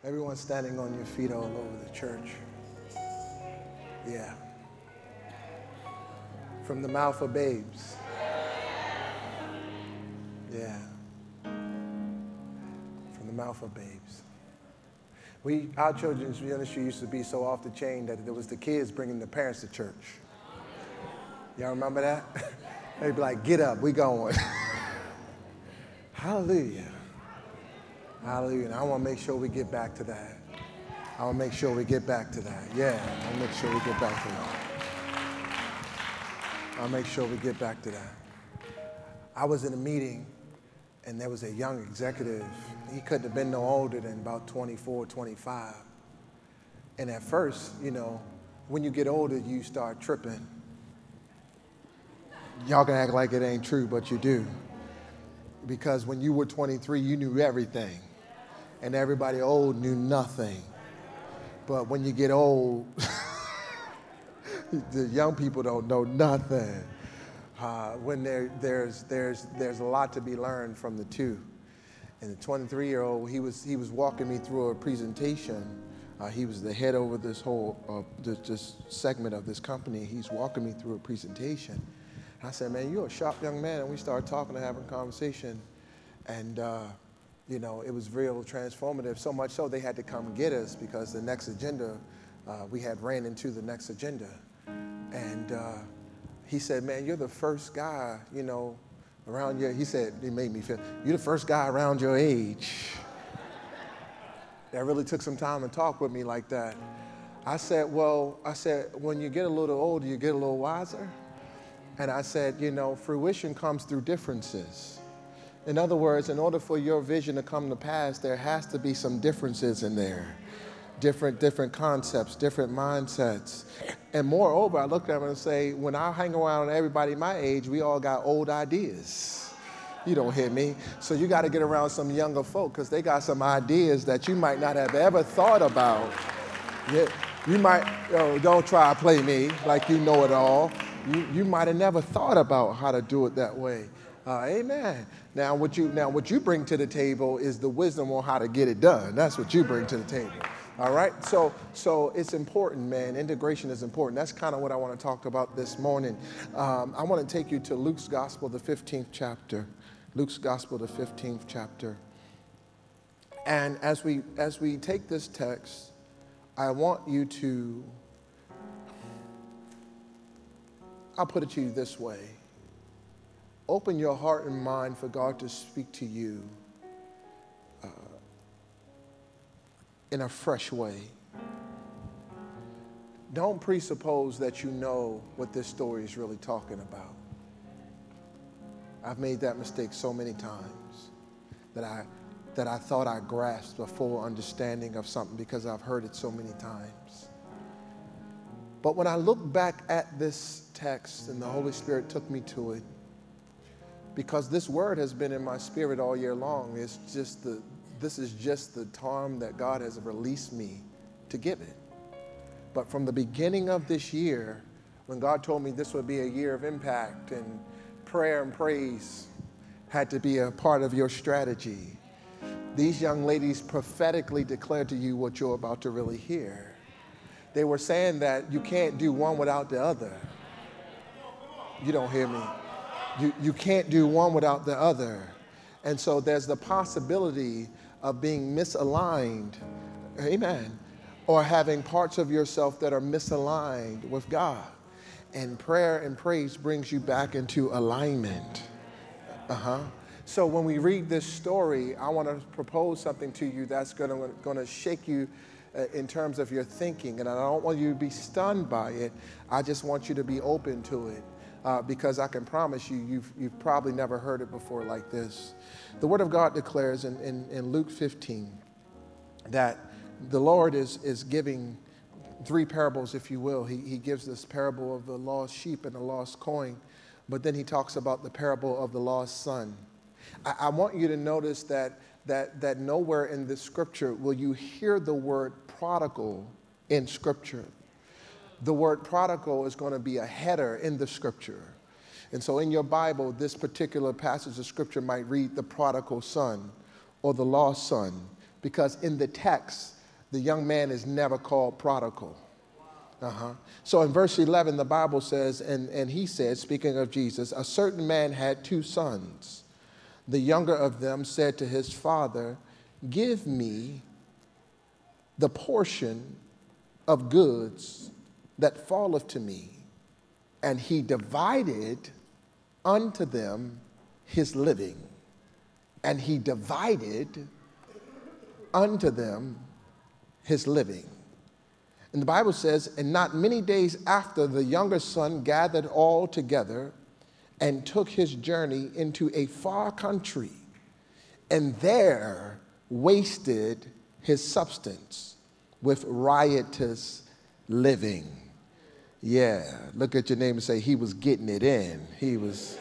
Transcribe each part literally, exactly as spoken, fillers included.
Everyone standing on your feet all over the church. Yeah. From the mouth of babes. Yeah. From the mouth of babes. We, our children's ministry used to be so off the chain that it was the kids bringing the parents to church. Y'all remember that? They'd be like, get up, we going. Hallelujah. Hallelujah. And I want to make sure we get back to that. I want to make sure we get back to that. Yeah, I want to make sure we get back to that. I'll make sure we get back to that. I was in a meeting, and there was a young executive. He couldn't have been no older than about twenty-four, twenty-five. And at first, you know, when you get older, you start tripping. Y'all can act like it ain't true, but you do. Because when you were twenty-three, you knew everything. And everybody old knew nothing. But when you get old, the young people don't know nothing. Uh, when there, there's, there's, there's a lot to be learned from the two. And the twenty-three-year-old, he was, he was walking me through a presentation. Uh, he was the head over this whole uh, this, this segment of this company. He's walking me through a presentation. I said, man, you're a sharp young man. And we started talking and having a conversation. And, uh, you know, it was real transformative, so much so they had to come get us because the next agenda, uh, we had ran into the next agenda. And uh, he said, man, you're the first guy, you know, around your, he said, it made me feel, you're the first guy around your age. That really took some time to talk with me like that. I said, well, I said, when you get a little older, you get a little wiser. And I said, you know, fruition comes through differences. In other words, in order for your vision to come to pass, there has to be some differences in there. Different, different concepts, different mindsets. And moreover, I looked at him and say, when I hang around everybody my age, we all got old ideas. You don't hear me. So you got to get around some younger folk because they got some ideas that you might not have ever thought about. Yeah, you might, oh, don't try to play me like you know it all. You, you might have never thought about how to do it that way. Uh, amen. Now what you now what you bring to the table is the wisdom on how to get it done. That's what you bring to the table. All right. So so it's important, man. Integration is important. That's kind of what I want to talk about this morning. Um, I want to take you to Luke's Gospel, the fifteenth chapter. Luke's Gospel, the fifteenth chapter. And as we as we take this text, I want you to. I'll put it to you this way. Open your heart and mind for God to speak to you uh, in a fresh way. Don't presuppose that you know what this story is really talking about. I've made that mistake so many times that I, that I thought I grasped a full understanding of something because I've heard it so many times. But when I look back at this text and the Holy Spirit took me to it, because this word has been in my spirit all year long, it's just the, this is just the time that God has released me to give it. But from the beginning of this year, when God told me this would be a year of impact and prayer and praise had to be a part of your strategy, these young ladies prophetically declared to you what you're about to really hear. They were saying that you can't do one without the other. You don't hear me. You, you can't do one without the other. And so there's the possibility of being misaligned, amen, or having parts of yourself that are misaligned with God. And prayer and praise brings you back into alignment. Uh-huh. So when we read this story, I want to propose something to you that's going to, going to shake you uh, in terms of your thinking. And I don't want you to be stunned by it. I just want you to be open to it. Uh, because I can promise you, you've, you've probably never heard it before like this. The Word of God declares in, in, in Luke fifteen that the Lord is, is giving three parables, if you will. He, he gives this parable of the lost sheep and the lost coin, but then he talks about the parable of the lost son. I, I want you to notice that, that, that nowhere in the scripture will you hear the word prodigal in scripture. The word prodigal is going to be a header in the scripture. And so in your Bible, this particular passage of scripture might read the prodigal son or the lost son, because in the text, the young man is never called prodigal. Uh-huh. So in verse eleven, the Bible says, and, and he said, speaking of Jesus, a certain man had two sons. The younger of them said to his father, give me the portion of goods that falleth to me. And he divided unto them his living. And he divided unto them his living. And the Bible says, and not many days after, the younger son gathered all together and took his journey into a far country, and there wasted his substance with riotous living. Yeah, look at your neighbor and say, he was getting it in. He was.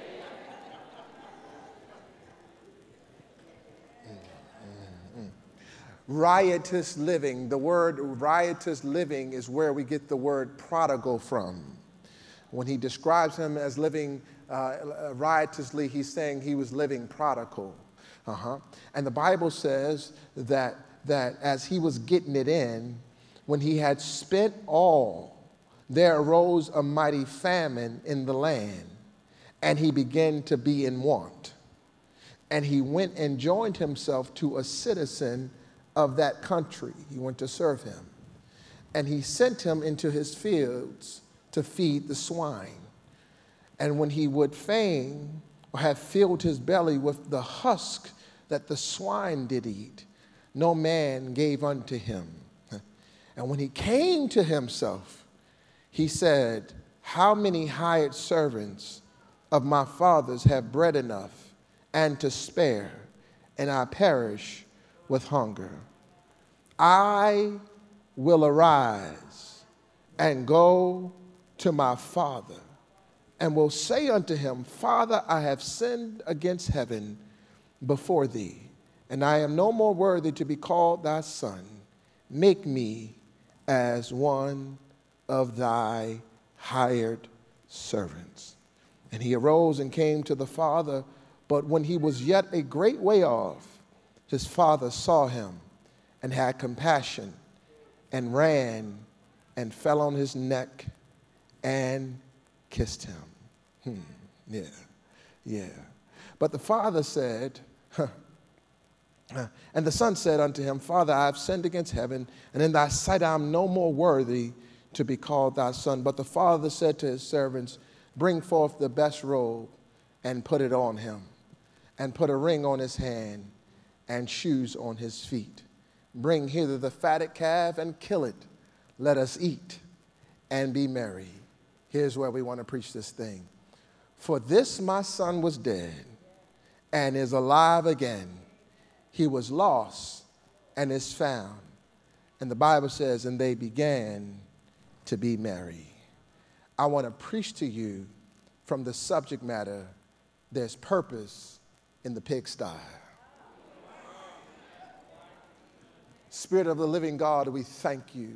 Riotous living. The word riotous living is where we get the word prodigal from. When he describes him as living uh, riotously, he's saying he was living prodigal. Uh-huh. And the Bible says that, that as he was getting it in, when he had spent all, there arose a mighty famine in the land, and he began to be in want. And he went and joined himself to a citizen of that country. He went to serve him. And he sent him into his fields to feed the swine. And when he would fain have filled his belly with the husk that the swine did eat, no man gave unto him. And when he came to himself, he said, how many hired servants of my father's have bread enough and to spare, and I perish with hunger. I will arise and go to my father, and will say unto him, Father, I have sinned against heaven before thee, and I am no more worthy to be called thy son. Make me as one of thy hired servants. And he arose and came to the father, but when he was yet a great way off, his father saw him and had compassion and ran and fell on his neck and kissed him. Hmm. Yeah, yeah. But the father said, huh, and the son said unto him, Father, I have sinned against heaven, and in thy sight I am no more worthy to be called thy son. But the father said to his servants, bring forth the best robe and put it on him, and put a ring on his hand and shoes on his feet. Bring hither the fatted calf and kill it. Let us eat and be merry. Here's where we want to preach this thing. For this my son was dead and is alive again. He was lost and is found. And the Bible says, and they began to be merry. I want to preach to you from the subject matter, there's purpose in the pigsty. Spirit of the living God, we thank you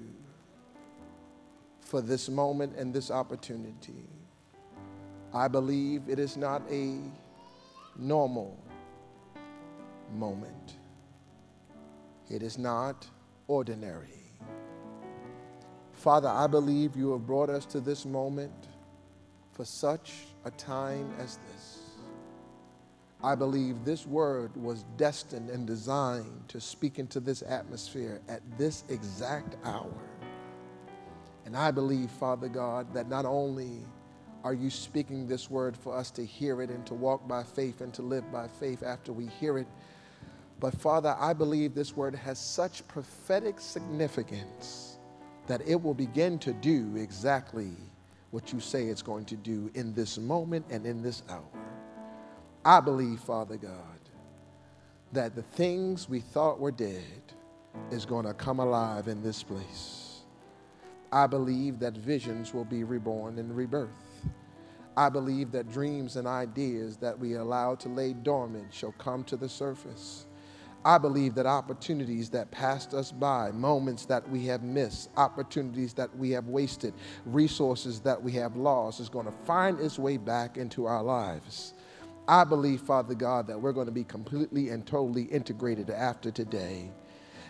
for this moment and this opportunity. I believe it is not a normal moment. It is not ordinary. Father, I believe you have brought us to this moment for such a time as this. I believe this word was destined and designed to speak into this atmosphere at this exact hour. And I believe, Father God, that not only are you speaking this word for us to hear it and to walk by faith and to live by faith after we hear it, but Father, I believe this word has such prophetic significance that it will begin to do exactly what you say it's going to do in this moment and in this hour. I believe, Father God, that the things we thought were dead is going to come alive in this place. I believe that visions will be reborn and rebirth. I believe that dreams and ideas that we allowed to lay dormant shall come to the surface. I believe that opportunities that passed us by, moments that we have missed, opportunities that we have wasted, resources that we have lost is going to find its way back into our lives. I believe, Father God, that we're going to be completely and totally integrated after today.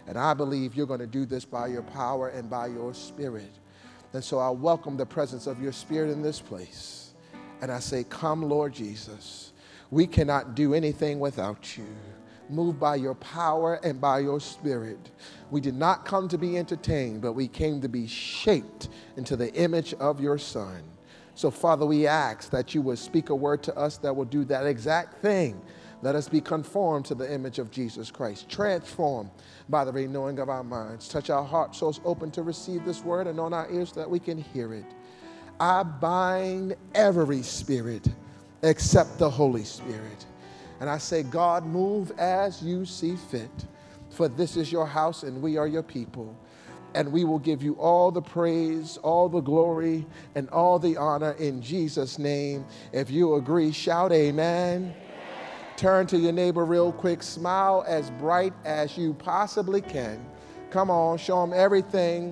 And I believe you're going to do this by your power and by your Spirit. And so I welcome the presence of your Spirit in this place. And I say, come, Lord Jesus. We cannot do anything without you. Move by your power and by your Spirit. We did not come to be entertained, but we came to be shaped into the image of your Son. So, Father, we ask that you would speak a word to us that will do that exact thing. Let us be conformed to the image of Jesus Christ, transformed by the renewing of our minds. Touch our hearts so it's open to receive this word, and on our ears so that we can hear it. I bind every spirit except the Holy Spirit. And I say, God, move as you see fit, for this is your house and we are your people. And we will give you all the praise, all the glory, and all the honor in Jesus' name. If you agree, shout amen. Amen. Turn to your neighbor real quick. Smile as bright as you possibly can. Come on, show them everything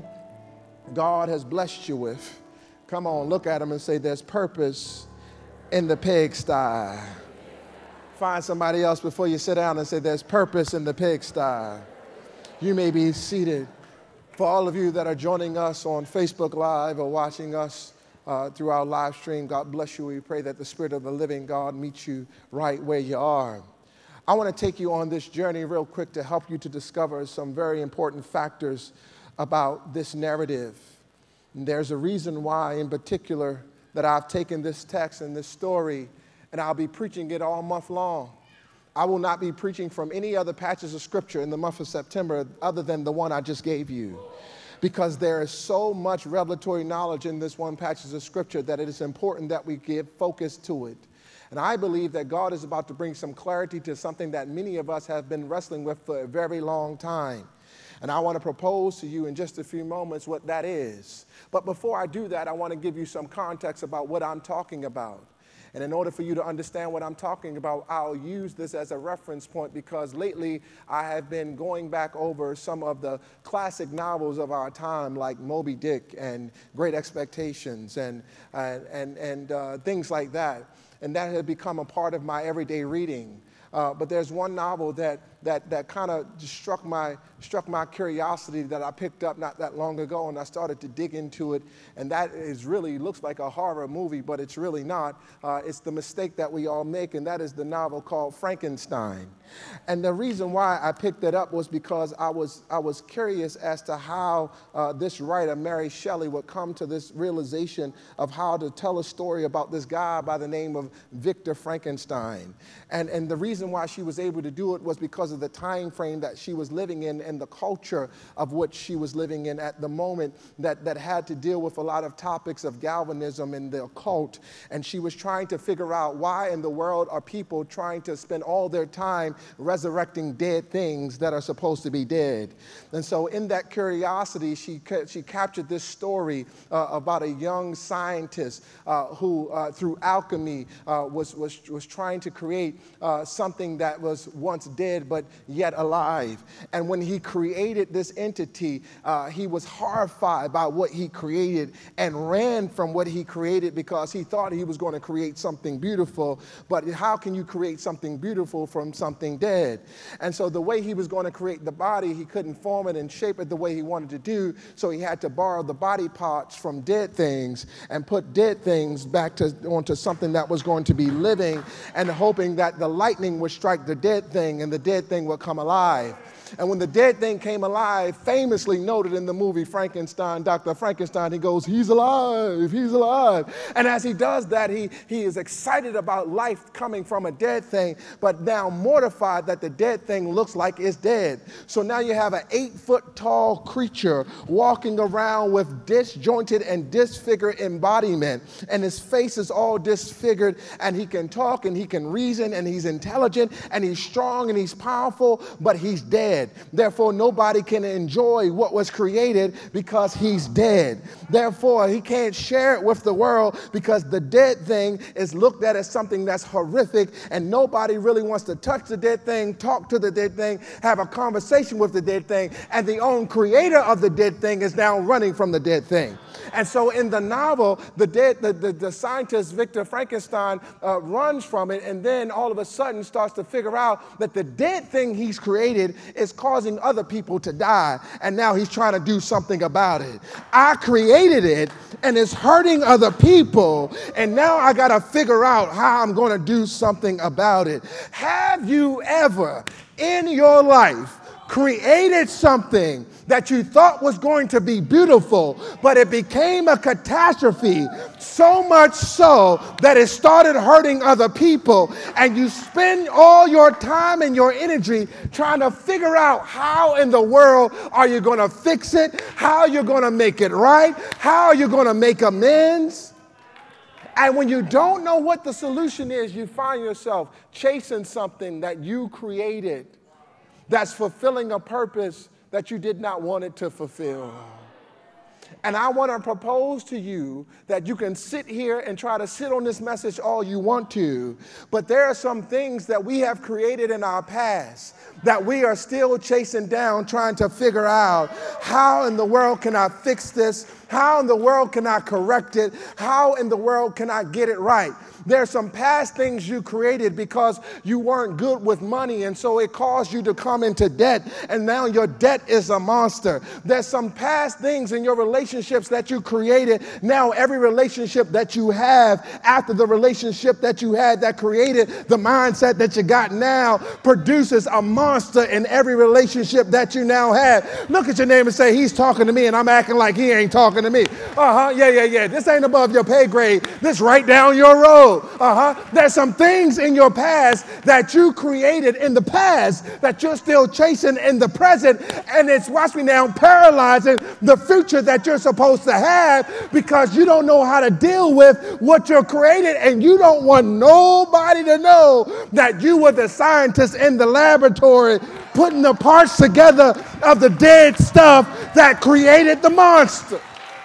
God has blessed you with. Come on, look at them and say, there's purpose in the pigsty. Find somebody else before you sit down and say, there's purpose in the pigsty. You may be seated. For all of you that are joining us on Facebook Live or watching us uh, through our live stream, God bless you. We pray that the Spirit of the living God meets you right where you are. I want to take you on this journey real quick to help you to discover some very important factors about this narrative. And there's a reason why, in particular, that I've taken this text and this story, and I'll be preaching it all month long. I will not be preaching from any other passages of Scripture in the month of September other than the one I just gave you, because there is so much revelatory knowledge in this one passage of Scripture that it is important that we give focus to it. And I believe that God is about to bring some clarity to something that many of us have been wrestling with for a very long time. And I want to propose to you in just a few moments what that is. But before I do that, I want to give you some context about what I'm talking about. And in order for you to understand what I'm talking about, I'll use this as a reference point, because lately I have been going back over some of the classic novels of our time, like Moby Dick and Great Expectations and, and, and, and uh, things like that. And that has become a part of my everyday reading. Uh, but there's one novel that that that kind of struck my struck my curiosity that I picked up not that long ago, and I started to dig into it. And that is really looks like a horror movie, but it's really not. Uh, it's the mistake that we all make, and that is the novel called Frankenstein. And the reason why I picked it up was because I was I was curious as to how uh, this writer, Mary Shelley, would come to this realization of how to tell a story about this guy by the name of Victor Frankenstein. And and the reason why she was able to do it was because of the time frame that she was living in and the culture of which she was living in at the moment, that, that had to deal with a lot of topics of Galvanism and the occult. And she was trying to figure out why in the world are people trying to spend all their time resurrecting dead things that are supposed to be dead. And so in that curiosity, she, she captured this story uh, about a young scientist uh, who, uh, through alchemy, uh, was, was, was trying to create uh, something that was once dead but yet alive. And when he created this entity, uh, he was horrified by what he created and ran from what he created, because he thought he was going to create something beautiful. But how can you create something beautiful from something dead? And so the way he was going to create the body, he couldn't form it and shape it the way he wanted to do, so he had to borrow the body parts from dead things and put dead things back to, onto something that was going to be living, and hoping that the lightning would strike the dead thing and the dead thing would come alive. And when the dead thing came alive, famously noted in the movie Frankenstein, Doctor Frankenstein, he goes, he's alive, he's alive. And as he does that, he, he is excited about life coming from a dead thing, but now mortified that the dead thing looks like it's dead. So now you have an eight foot tall creature walking around with disjointed and disfigured embodiment, and his face is all disfigured, and he can talk and he can reason, and he's intelligent and he's strong and he's powerful, but he's dead. Therefore, nobody can enjoy what was created because he's dead. Therefore, he can't share it with the world because the dead thing is looked at as something that's horrific, and nobody really wants to touch the dead thing, talk to the dead thing, have a conversation with the dead thing, and the own creator of the dead thing is now running from the dead thing. And so in the novel, the, dead, the, the, the scientist Victor Frankenstein uh, runs from it, and then all of a sudden starts to figure out that the dead thing he's created is causing other people to die, and now he's trying to do something about it. I created it, and it's hurting other people, and now I got to figure out how I'm going to do something about it. Have you ever in your life created something that you thought was going to be beautiful, but it became a catastrophe, so much so that it started hurting other people, and you spend all your time and your energy trying to figure out how in the world are you going to fix it, how you're going to make it right, how you're going to make amends? And when you don't know what the solution is, you find yourself chasing something that you created that's fulfilling a purpose that you did not want it to fulfill. And I want to propose to you that you can sit here and try to sit on this message all you want to, but there are some things that we have created in our past that we are still chasing down, trying to figure out how in the world can I fix this? How in the world can I correct it? How in the world can I get it right? There's some past things you created because you weren't good with money, and so it caused you to come into debt, and now your debt is a monster. There's some past things in your relationships that you created. Now every relationship that you have after the relationship that you had that created the mindset that you got now produces a monster in every relationship that you now have. Look at your neighbor and say, he's talking to me, and I'm acting like he ain't talking to me. Uh-huh, yeah, yeah, yeah. This ain't above your pay grade. This right down your road. Uh-huh. There's some things in your past that you created in the past that you're still chasing in the present, and it's, watch me now, paralyzing the future that you're supposed to have because you don't know how to deal with what you're created, and you don't want nobody to know that you were the scientist in the laboratory putting the parts together of the dead stuff that created the monster.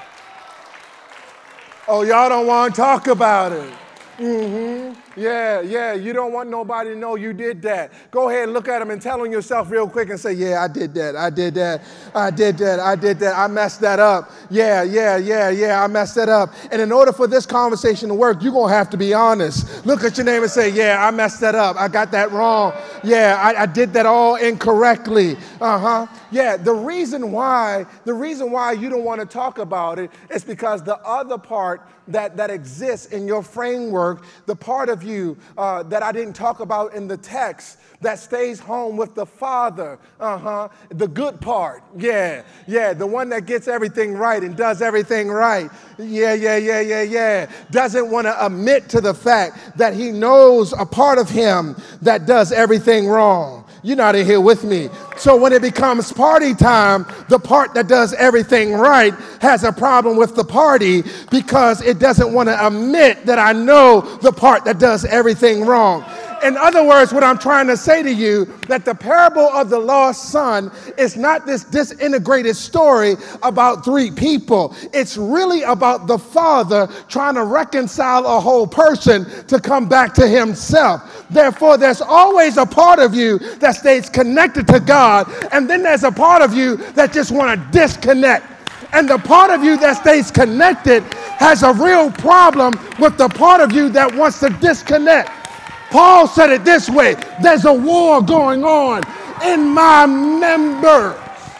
Oh, y'all don't want to talk about it. Mm-hmm. Yeah, yeah, you don't want nobody to know you did that. Go ahead and look at them and tell them yourself real quick and say, yeah, I did that, I did that, I did that, I did that, I messed that up. Yeah, yeah, yeah, yeah, I messed that up. And in order for this conversation to work, you're going to have to be honest. Look at your neighbor and say, yeah, I messed that up, I got that wrong. Yeah, I, I did that all incorrectly. Uh-huh. Yeah, the reason why, the reason why you don't want to talk about it is because the other part that, that exists in your framework, the part of you uh, that I didn't talk about in the text that stays home with the Father, uh-huh, the good part, yeah, yeah, the one that gets everything right and does everything right, yeah, yeah, yeah, yeah, yeah, doesn't want to admit to the fact that he knows a part of him that does everything wrong. You're not in here with me. So when it becomes party time, the part that does everything right has a problem with the party because it doesn't want to admit that I know the part that does everything wrong. In other words, what I'm trying to say to you, that the parable of the lost son is not this disintegrated story about three people. It's really about the Father trying to reconcile a whole person to come back to himself. Therefore, there's always a part of you that stays connected to God, and then there's a part of you that just want to disconnect. And the part of you that stays connected has a real problem with the part of you that wants to disconnect. Paul said it this way, there's a war going on in my members.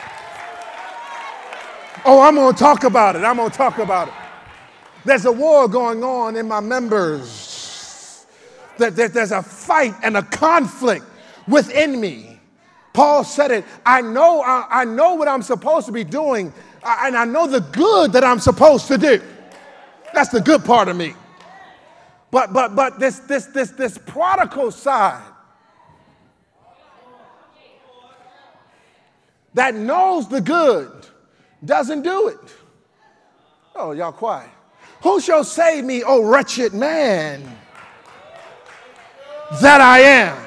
Oh, I'm going to talk about it. I'm going to talk about it. There's a war going on in my members. There's a fight and a conflict within me. Paul said it, I know, I, I know what I'm supposed to be doing, and I know the good that I'm supposed to do. That's the good part of me. But but but this this this this prodigal side that knows the good doesn't do it. Oh, y'all quiet. Who shall save me, O wretched man that I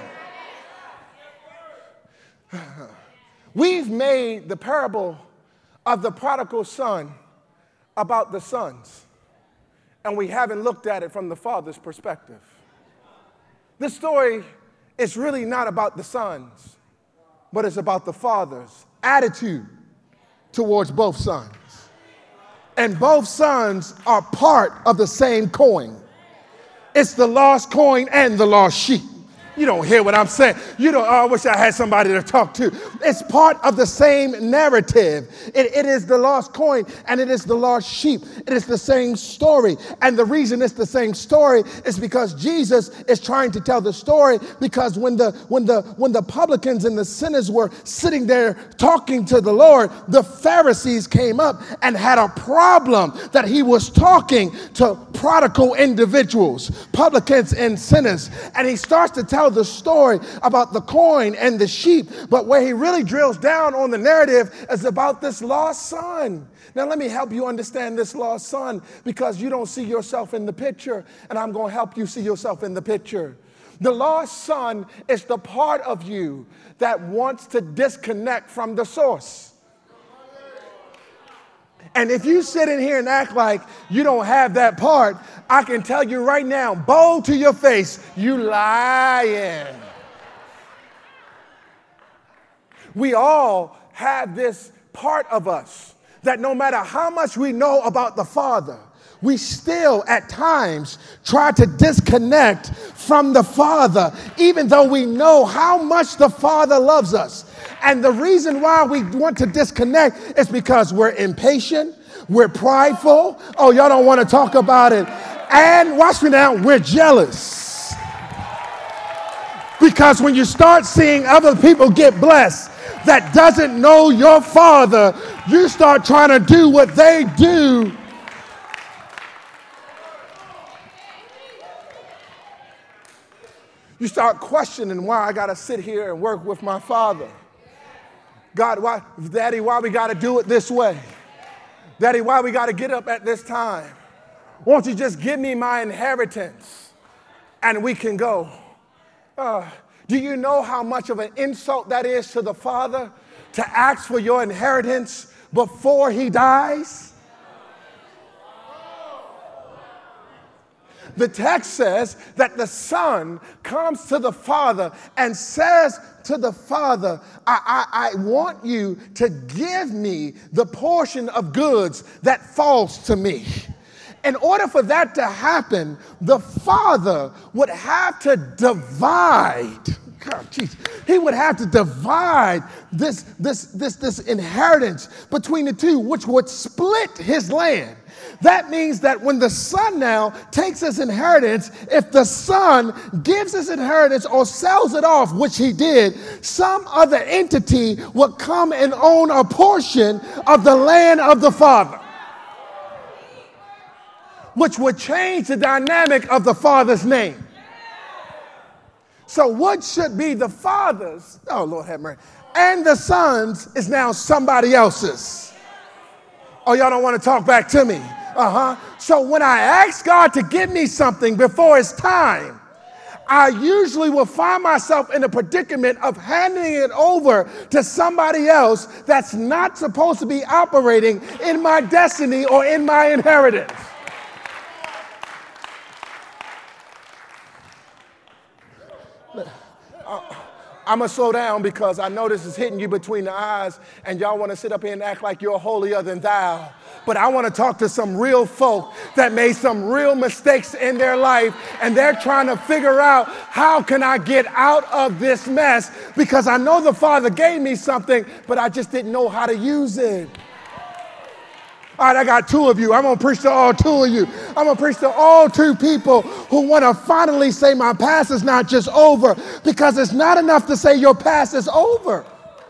am? We've made the parable of the prodigal son about the sons, and we haven't looked at it from the father's perspective. This story is really not about the sons, but it's about the father's attitude towards both sons. And both sons are part of the same coin. It's the lost coin and the lost sheep. You don't hear what I'm saying. You don't, oh, I wish I had somebody to talk to. It's part of the same narrative. It, it is the lost coin and it is the lost sheep. It is the same story. And the reason it's the same story is because Jesus is trying to tell the story, because when the when the when the publicans and the sinners were sitting there talking to the Lord, the Pharisees came up and had a problem that he was talking to prodigal individuals, publicans and sinners. And he starts to tell the story about the coin and the sheep, but where he really drills down on the narrative is about this lost son. Now let me help you understand this lost son, because you don't see yourself in the picture, and I'm going to help you see yourself in the picture. The lost son is the part of you that wants to disconnect from the source. And if you sit in here and act like you don't have that part, I can tell you right now, bold to your face, you lying. We all have this part of us that no matter how much we know about the Father, we still at times try to disconnect from the Father, even though we know how much the Father loves us. And the reason why we want to disconnect is because we're impatient, we're prideful. Oh, y'all don't want to talk about it. And watch me now, we're jealous. Because when you start seeing other people get blessed that doesn't know your Father, you start trying to do what they do. You start questioning why I got to sit here and work with my Father. God, why, Daddy, why we got to do it this way? Daddy, why we got to get up at this time? Won't you just give me my inheritance and we can go? Uh, do you know how much of an insult that is to the Father to ask for your inheritance before he dies? The text says that the Son comes to the Father and says to the Father, I, I, I want you to give me the portion of goods that falls to me. In order for that to happen, the Father would have to divide. God, geez, he would have to divide this, this, this, this inheritance between the two, which would split his land. That means that when the son now takes his inheritance, if the son gives his inheritance or sells it off, which he did, some other entity would come and own a portion of the land of the father, which would change the dynamic of the father's name. So what should be the father's, oh Lord have mercy, and the son's is now somebody else's. Oh, y'all don't want to talk back to me. Uh-huh. So when I ask God to give me something before it's time, I usually will find myself in a predicament of handing it over to somebody else that's not supposed to be operating in my destiny or in my inheritance. I'm going to slow down because I know this is hitting you between the eyes and y'all want to sit up here and act like you're holier than thou. But I want to talk to some real folk that made some real mistakes in their life, and they're trying to figure out, how can I get out of this mess? Because I know the Father gave me something, but I just didn't know how to use it. All right, I got two of you. I'm going to preach to all two of you. I'm going to preach to all two people who want to finally say my past is not just over, because it's not enough to say your past is over.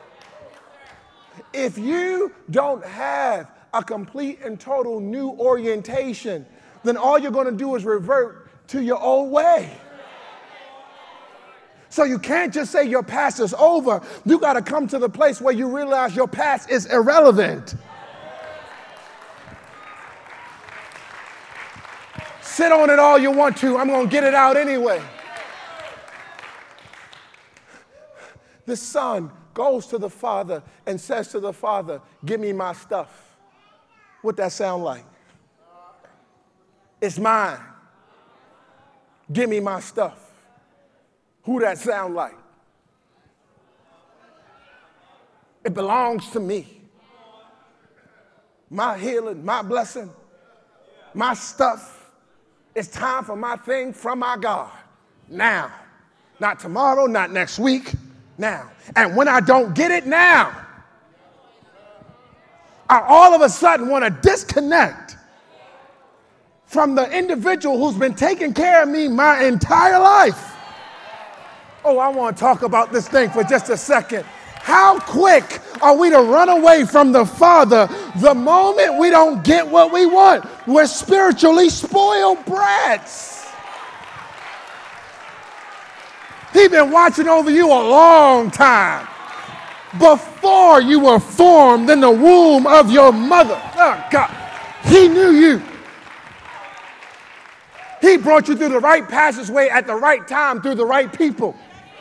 If you don't have a complete and total new orientation, then all you're going to do is revert to your old way. So you can't just say your past is over. You got to come to the place where you realize your past is irrelevant. Sit on it all you want to. I'm going to get it out anyway. The son goes to the father and says to the father, give me my stuff. What that sound like? It's mine. Give me my stuff. Who that sound like? It belongs to me. my healing, my blessing, my stuff. It's time for my thing from my God. Now. Not tomorrow, not next week, now. And when I don't get it now, I all of a sudden want to disconnect from the individual who's been taking care of me my entire life. Oh, I want to talk about this thing for just a second. How quick are we to run away from the Father the moment we don't get what we want? We're spiritually spoiled brats. He's been watching over you a long time. Before you were formed in the womb of your mother. Oh, God. He knew you. He brought you through the right passageway at the right time through the right people.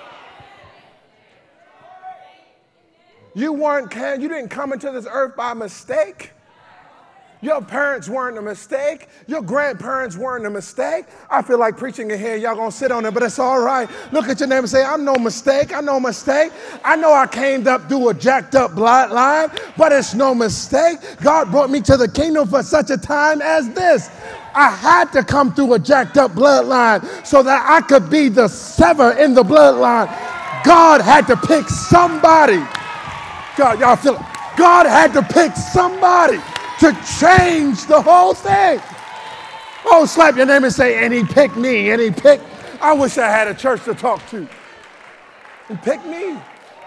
You weren't, you didn't come into this earth by mistake. Your parents weren't a mistake. Your grandparents weren't a mistake. I feel like preaching in here. Y'all gonna sit on it, but it's all right. Look at your neighbor and say, I'm no mistake. I'm no mistake. I know I came up through a jacked up bloodline, but it's no mistake. God brought me to the kingdom for such a time as this. I had to come through a jacked up bloodline so that I could be the sever in the bloodline. God had to pick somebody. God, y'all feel it? God had to pick somebody to change the whole thing. Oh, slap your name and say, and he picked me, and he picked. I wish I had a church to talk to. He picked me.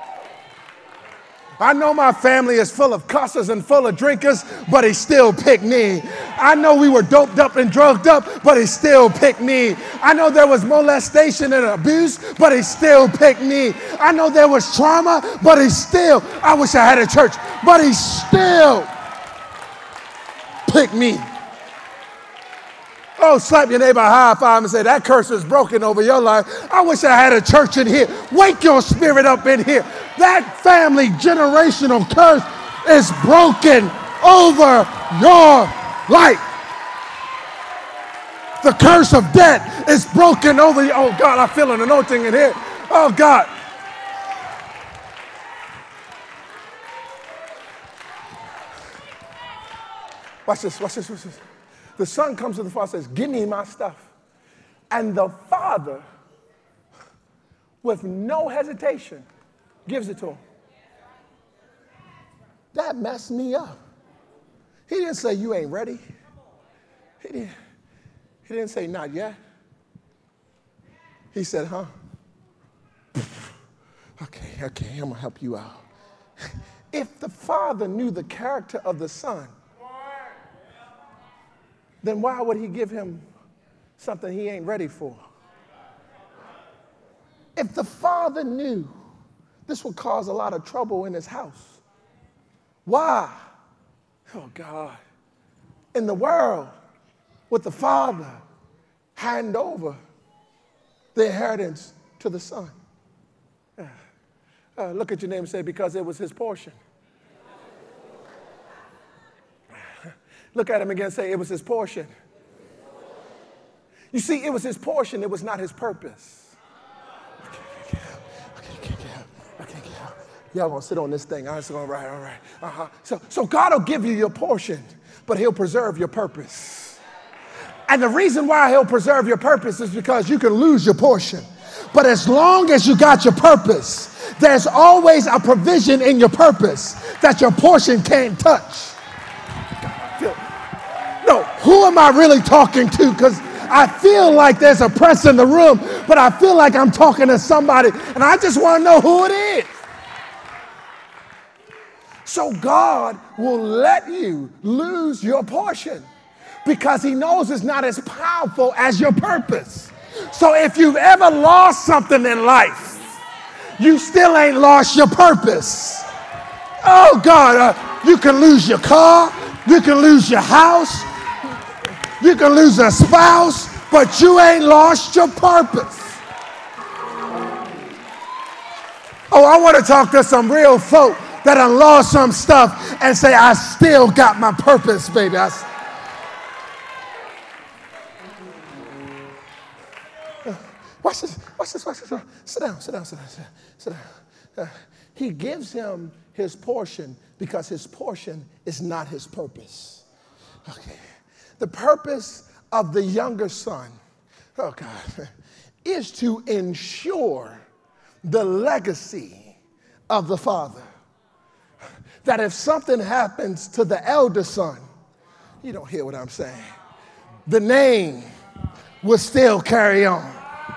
I know my family is full of cussers and full of drinkers, but he still picked me. I know we were doped up and drugged up, but he still picked me. I know there was molestation and abuse, but he still picked me. I know there was trauma, but he still, I wish I had a church, but he still picked me. Oh, slap your neighbor high five and say, that curse is broken over your life. I wish I had a church in here. Wake your spirit up in here. That family generational curse is broken over your life. The curse of debt is broken over you. Oh, God, I feel an anointing in here. Oh, God. Watch this, watch this, watch this. The son comes to the father and says, give me my stuff. And the father, with no hesitation, gives it to him. That messed me up. He didn't say, you ain't ready. He didn't, he didn't say, not yet. He said, huh? Okay, okay, I'm going to help you out. If the father knew the character of the son, then why would he give him something he ain't ready for? If the father knew this would cause a lot of trouble in his house, why? Oh, God. In the world, would the father hand over the inheritance to the son? Uh, uh, look at your name and say, because it was his portion. Look at him again and say, it was his portion. You see, it was his portion. It was not his purpose. I can't get out. I can't get out. Y'all gonna sit on this thing. I'm just going, all right, all right. Uh-huh. So, so God will give you your portion, but he'll preserve your purpose. And the reason why he'll preserve your purpose is because you can lose your portion. But as long as you got your purpose, there's always a provision in your purpose that your portion can't touch. No, who am I really talking to? Because I feel like there's a press in the room, but I feel like I'm talking to somebody, and I just want to know who it is. So God will let you lose your portion because he knows it's not as powerful as your purpose. So if you've ever lost something in life, you still ain't lost your purpose. Oh, God, uh, you can lose your car, you can lose your house, you can lose a spouse, but you ain't lost your purpose. Oh, I want to talk to some real folk that done lost some stuff and say, I still got my purpose, baby. I Watch this, watch this, watch this. Sit down, sit down, sit down, sit down. Sit down. Uh, he gives him his portion because his portion is not his purpose. Okay. The purpose of the younger son, oh God, is to ensure the legacy of the father. That if something happens to the elder son, you don't hear what I'm saying, the name will still carry on.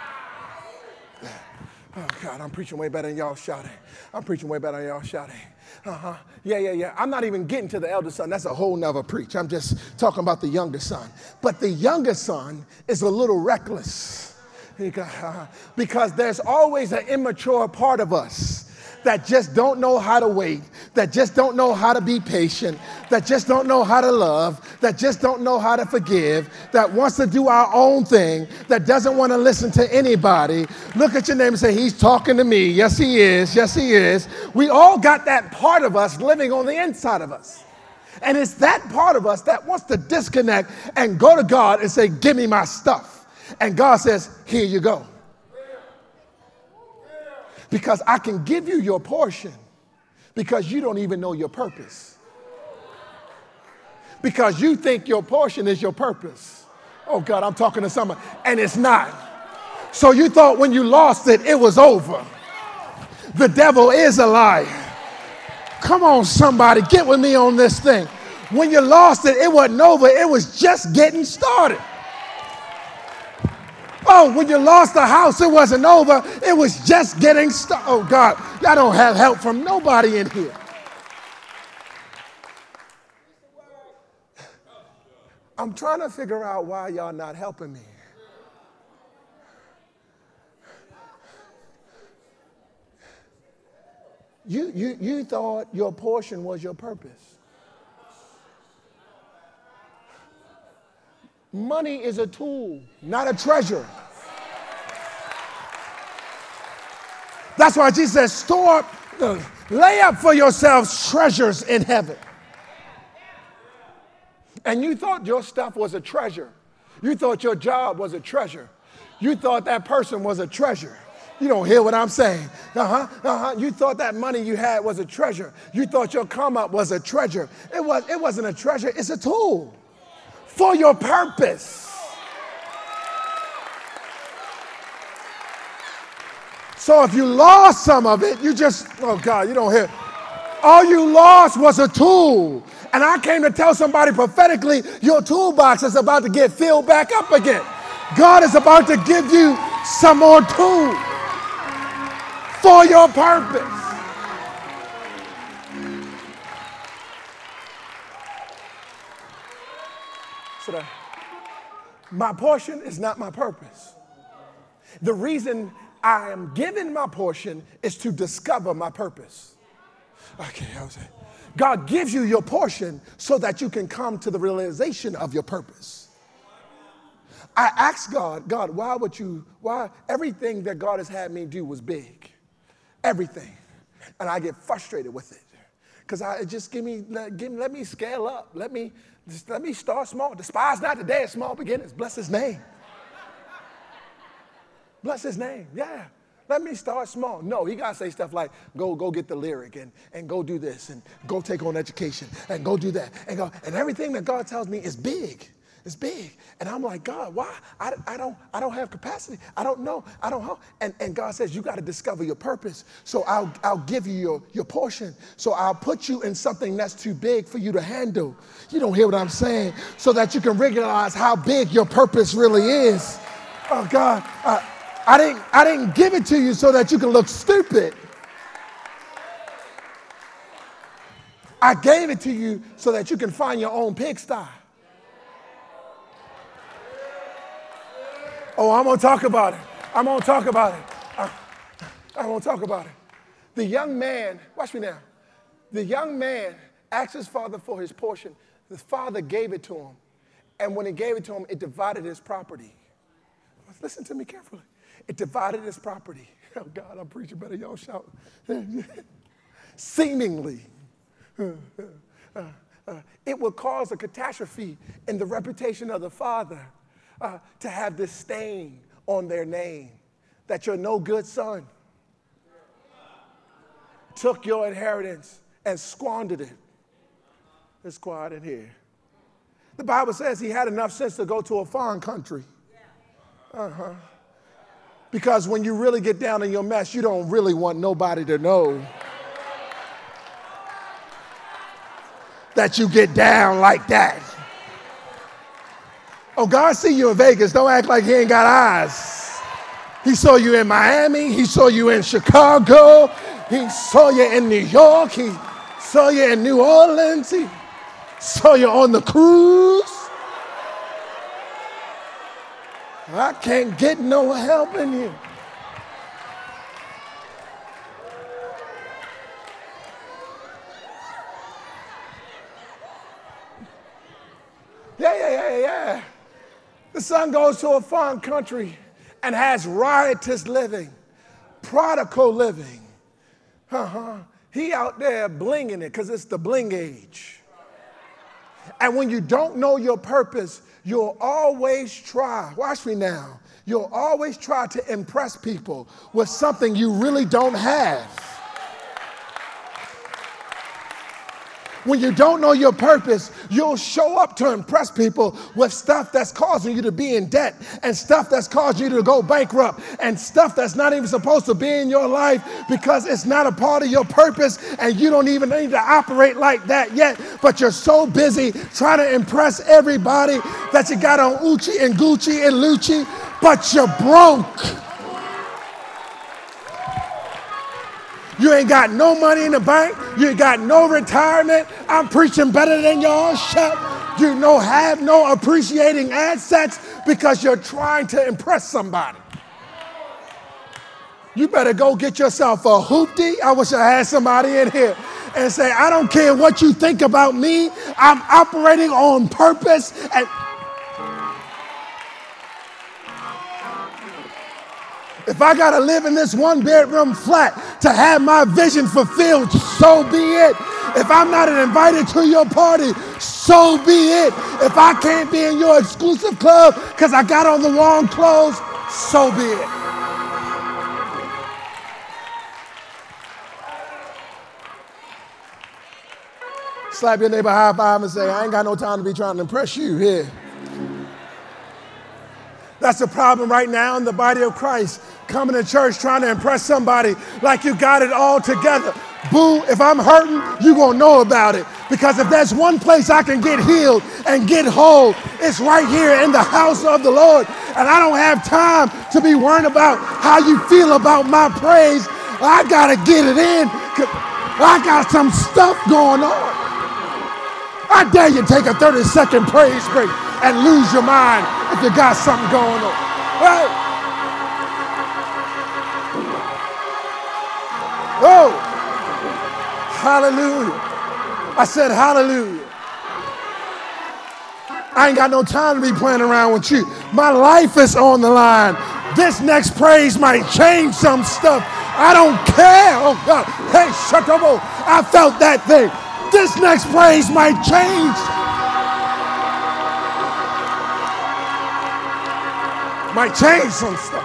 Oh God, I'm preaching way better than y'all shouting. I'm preaching way better than y'all shouting. Uh-huh. Yeah, yeah, yeah. I'm not even getting to the elder son. That's a whole nother preach. I'm just talking about the younger son. But the younger son is a little reckless. Because there's always an immature part of us that just don't know how to wait, that just don't know how to be patient, that just don't know how to love, that just don't know how to forgive, that wants to do our own thing, that doesn't want to listen to anybody. Look at your neighbor and say, he's talking to me. Yes, he is. Yes, he is. We all got that part of us living on the inside of us. And it's that part of us that wants to disconnect and go to God and say, give me my stuff. And God says, here you go. Because I can give you your portion because you don't even know your purpose. Because you think your portion is your purpose. Oh God, I'm talking to someone, and it's not. So you thought when you lost it, it was over. The devil is a liar. Come on, somebody, get with me on this thing. When you lost it, it wasn't over. It was just getting started. Oh, when you lost the house, it wasn't over. It was just getting started. Oh, God, y'all don't have help from nobody in here. I'm trying to figure out why y'all not helping me. You, you, you thought your portion was your purpose. Money is a tool, not a treasure. That's why Jesus says, store up, uh, lay up for yourselves treasures in heaven. And you thought your stuff was a treasure. You thought your job was a treasure. You thought that person was a treasure. You don't hear what I'm saying. Uh-huh, uh-huh. You thought that money you had was a treasure. You thought your come up was a treasure. It was, it wasn't a treasure, it's a tool for your purpose. So if you lost some of it, you just, oh God, you don't hear. All you lost was a tool. And I came to tell somebody prophetically, your toolbox is about to get filled back up again. God is about to give you some more tools for your purpose. So that my portion is not my purpose. The reason I am given my portion is to discover my purpose. Okay, I was saying, God gives you your portion so that you can come to the realization of your purpose. I asked God, God, why would you, why everything that God has had me do was big. Everything. And I get frustrated with it. Because I just give me, let, give, let me scale up. Let me, just let me start small. Despise not the day of small beginnings. Bless his name. Bless his name. Yeah. Let me start small. No, he got to say stuff like, go go get the lyric and, and go do this and go take on education and go do that. And, go, and everything that God tells me is big. It's big. And I'm like, God, why? I, I, don't, I don't have capacity. I don't know. I don't know. And, and God says, you got to discover your purpose. So I'll, I'll give you your, your portion. So I'll put you in something that's too big for you to handle. You don't hear what I'm saying? So that you can realize how big your purpose really is. Oh, God. Uh, I didn't, I didn't give it to you so that you can look stupid. I gave it to you so that you can find your own pigsty. Oh, I'm going to talk about it. I'm going to talk about it. I, I'm going to talk about it. The young man, watch me now. The young man asked his father for his portion. The father gave it to him. And when he gave it to him, it divided his property. Listen to me carefully. It divided his property. Oh, God, I'm preaching better. Y'all shout. Seemingly. Uh, uh, uh, it will cause a catastrophe in the reputation of the father uh, to have this stain on their name that your no good son took your inheritance and squandered it. It's quiet in here. The Bible says he had enough sense to go to a foreign country. Uh-huh. Because when you really get down in your mess, you don't really want nobody to know that you get down like that. Oh, God see you in Vegas. Don't act like he ain't got eyes. He saw you in Miami. He saw you in Chicago. He saw you in New York. He saw you in New Orleans. He saw you on the cruise. I can't get no help in here. Yeah, yeah, yeah, yeah. The son goes to a foreign country and has riotous living, prodigal living. Uh-huh. He out there blinging it because it's the bling age. And when you don't know your purpose, you'll always try, watch me now, you'll always try to impress people with something you really don't have. When you don't know your purpose, you'll show up to impress people with stuff that's causing you to be in debt and stuff that's causing you to go bankrupt and stuff that's not even supposed to be in your life because it's not a part of your purpose and you don't even need to operate like that yet, but you're so busy trying to impress everybody that you got on Uchi and Gucci and Lucci, but you're broke. You ain't got no money in the bank. You ain't got no retirement. I'm preaching better than y'all. Shut. You know, have no appreciating assets because you're trying to impress somebody. You better go get yourself a hoopty. I wish I had somebody in here and say, I don't care what you think about me. I'm operating on purpose. And if I got to live in this one bedroom flat to have my vision fulfilled, so be it. If I'm not invited to your party, so be it. If I can't be in your exclusive club because I got on the wrong clothes, so be it. Slap your neighbor high five and say, I ain't got no time to be trying to impress you here. That's the problem right now in the body of Christ. Coming to church trying to impress somebody like you got it all together. Boo, if I'm hurting, you're going to know about it. Because if there's one place I can get healed and get whole, it's right here in the house of the Lord. And I don't have time to be worrying about how you feel about my praise. I got to get it in. I got some stuff going on. I dare you take a thirty second praise break and lose your mind if you got something going on. Right? Oh, hallelujah. I said hallelujah. I ain't got no time to be playing around with you. My life is on the line. This next praise might change some stuff. I don't care. Oh, God. Hey, shut up. I felt that thing. This next praise might change. Might change some stuff.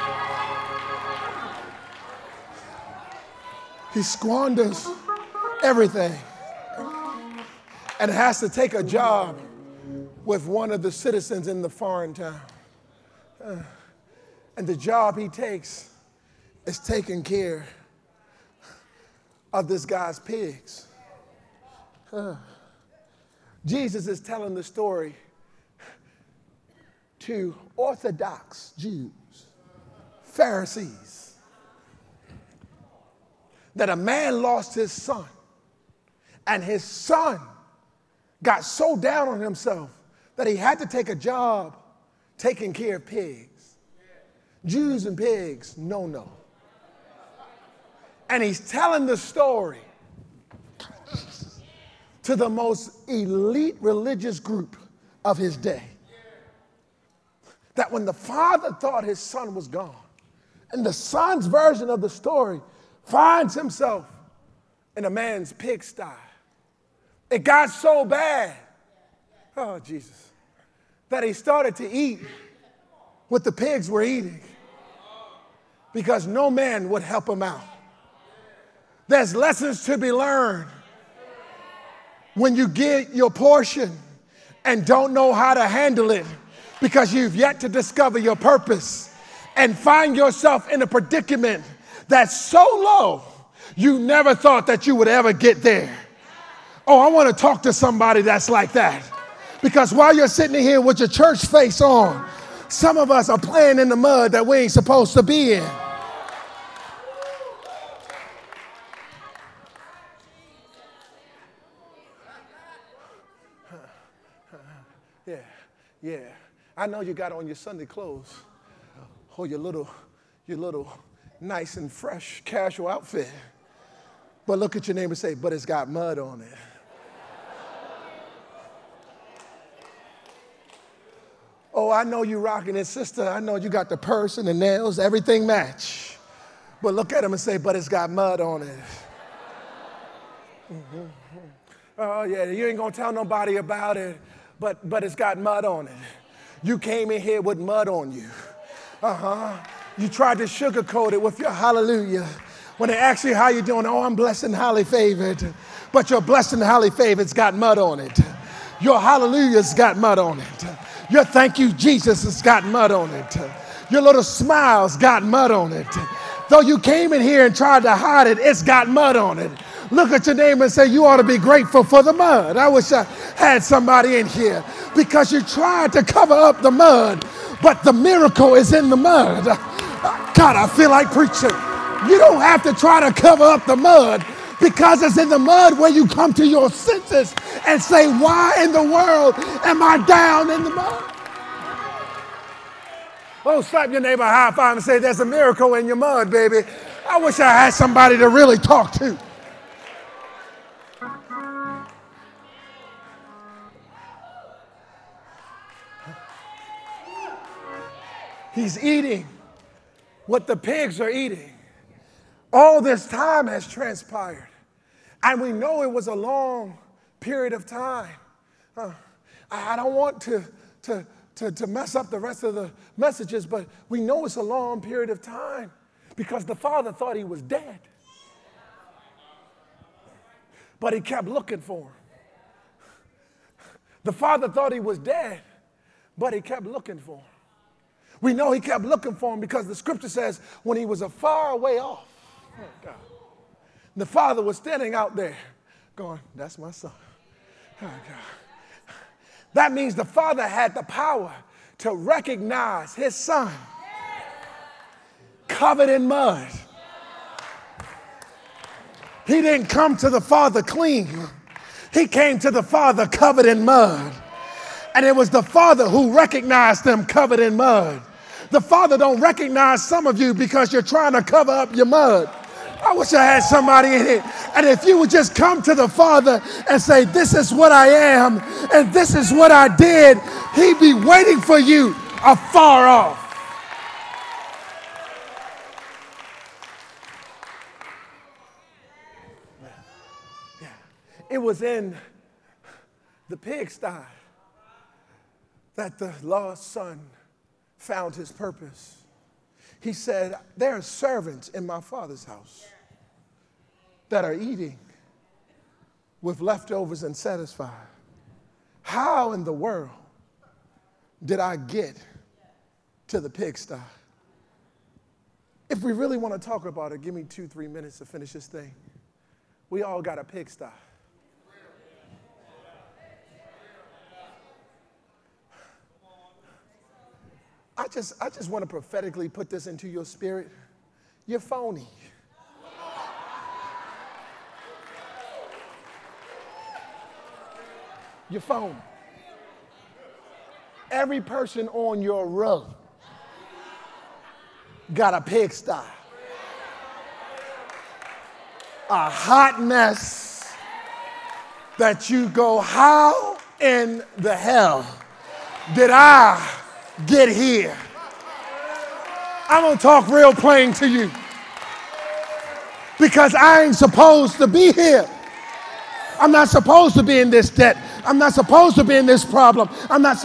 He squanders everything and has to take a job with one of the citizens in the foreign town. Uh, and the job he takes is taking care of this guy's pigs. Uh, Jesus is telling the story to Orthodox Jews, Pharisees, that a man lost his son, and his son got so down on himself that he had to take a job taking care of pigs. Jews and pigs, no, no. And he's telling the story to the most elite religious group of his day. That when the father thought his son was gone, and the son's version of the story finds himself in a man's pigsty, it got so bad, oh Jesus, that he started to eat what the pigs were eating because no man would help him out. There's lessons to be learned when you get your portion and don't know how to handle it because you've yet to discover your purpose and find yourself in a predicament that's so low you never thought that you would ever get there. Oh, I want to talk to somebody that's like that. Because while you're sitting here with your church face on, some of us are playing in the mud that we ain't supposed to be in. Yeah, yeah. I know you got on your Sunday clothes or your little, your little nice and fresh casual outfit. But look at your neighbor and say, but it's got mud on it. Oh, I know you rocking it, sister. I know you got the purse and the nails, everything match. But look at him and say, but it's got mud on it. Mm-hmm. Oh, yeah, you ain't going to tell nobody about it, but, but it's got mud on it. You came in here with mud on you. Uh-huh. You tried to sugarcoat it with your hallelujah. When they ask you how you doing, oh, I'm blessed and highly favored. But your blessed and highly favored's got mud on it. Your hallelujah's got mud on it. Your thank you, Jesus, has got mud on it. Your little smiles got mud on it. Though you came in here and tried to hide it, it's got mud on it. Look at your neighbor and say, you ought to be grateful for the mud. I wish I had somebody in here because you tried to cover up the mud, but the miracle is in the mud. God, I feel like preaching. You don't have to try to cover up the mud because it's in the mud where you come to your senses and say, why in the world am I down in the mud? Oh, slap your neighbor a high five and say, there's a miracle in your mud, baby. I wish I had somebody to really talk to. He's eating what the pigs are eating. All this time has transpired. And we know it was a long period of time. Uh, I don't want to, to, to, to mess up the rest of the messages, but we know it's a long period of time because the father thought he was dead. But he kept looking for him. The father thought he was dead, but he kept looking for him. We know he kept looking for him because the scripture says when he was a far way off, oh God, the father was standing out there going, that's my son. Oh God. That means the father had the power to recognize his son covered in mud. He didn't come to the father clean. He came to the father covered in mud. And it was the father who recognized them covered in mud. The father don't recognize some of you because you're trying to cover up your mud. I wish I had somebody in here. And if you would just come to the father and say, this is what I am and this is what I did, he'd be waiting for you afar off. Yeah. It was in the pigsty that the lost son found his purpose. He said, there are servants in my father's house that are eating with leftovers and satisfied. How in the world did I get to the pigsty? If we really want to talk about it, give me two, three minutes to finish this thing. We all got a pigsty. I just, I just want to prophetically put this into your spirit. You're phony. You're phony. Every person on your row got a pigsty. A hot mess that you go, how in the hell did I get here? I'm going to talk real plain to you because I ain't supposed to be here. I'm not supposed to be in this debt. I'm not supposed to be in this problem. I'm not.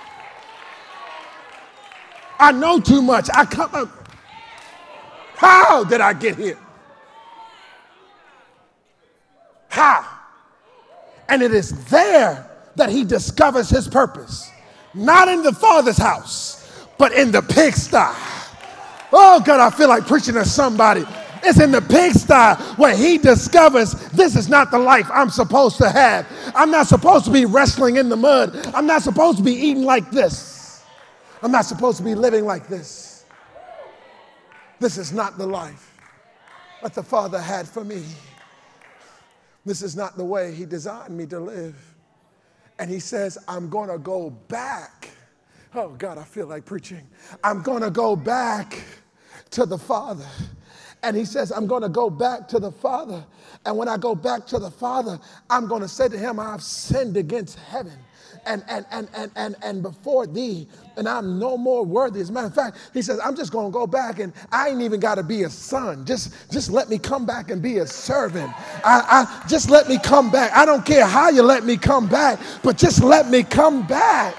I know too much. I come up. How did I get here? How? And it is there that he discovers his purpose. Not in the Father's house, but in the pigsty. Oh God, I feel like preaching to somebody. It's in the pigsty where he discovers this is not the life I'm supposed to have. I'm not supposed to be wrestling in the mud. I'm not supposed to be eating like this. I'm not supposed to be living like this. This is not the life that the Father had for me. This is not the way he designed me to live. And he says, I'm going to go back. Oh God, I feel like preaching. I'm going to go back to the Father. And he says, I'm going to go back to the Father. And when I go back to the Father, I'm going to say to him, I've sinned against heaven and, and, and, and, and, and before thee, and I'm no more worthy. As a matter of fact, he says, I'm just going to go back, and I ain't even got to be a son. Just, just let me come back and be a servant. I, I, just let me come back. I don't care how you let me come back, but just let me come back.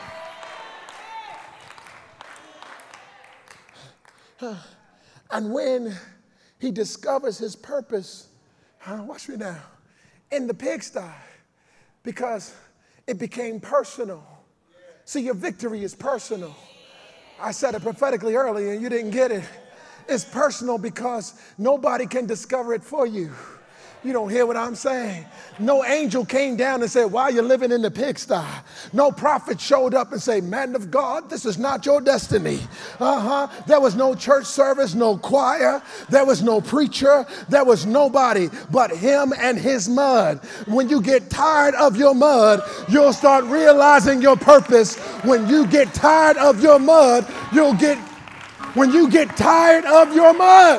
And when he discovers his purpose, huh, watch me now, in the pigsty, because it became personal. See, your victory is personal. I said it prophetically earlier and you didn't get it. It's personal because nobody can discover it for you. You don't hear what I'm saying? No angel came down and said, why are you living in the pigsty? No prophet showed up and said, man of God, this is not your destiny. Uh-huh. There was no church service, no choir. There was no preacher. There was nobody but him and his mud. When you get tired of your mud, you'll start realizing your purpose. When you get tired of your mud, you'll get, when you get tired of your mud,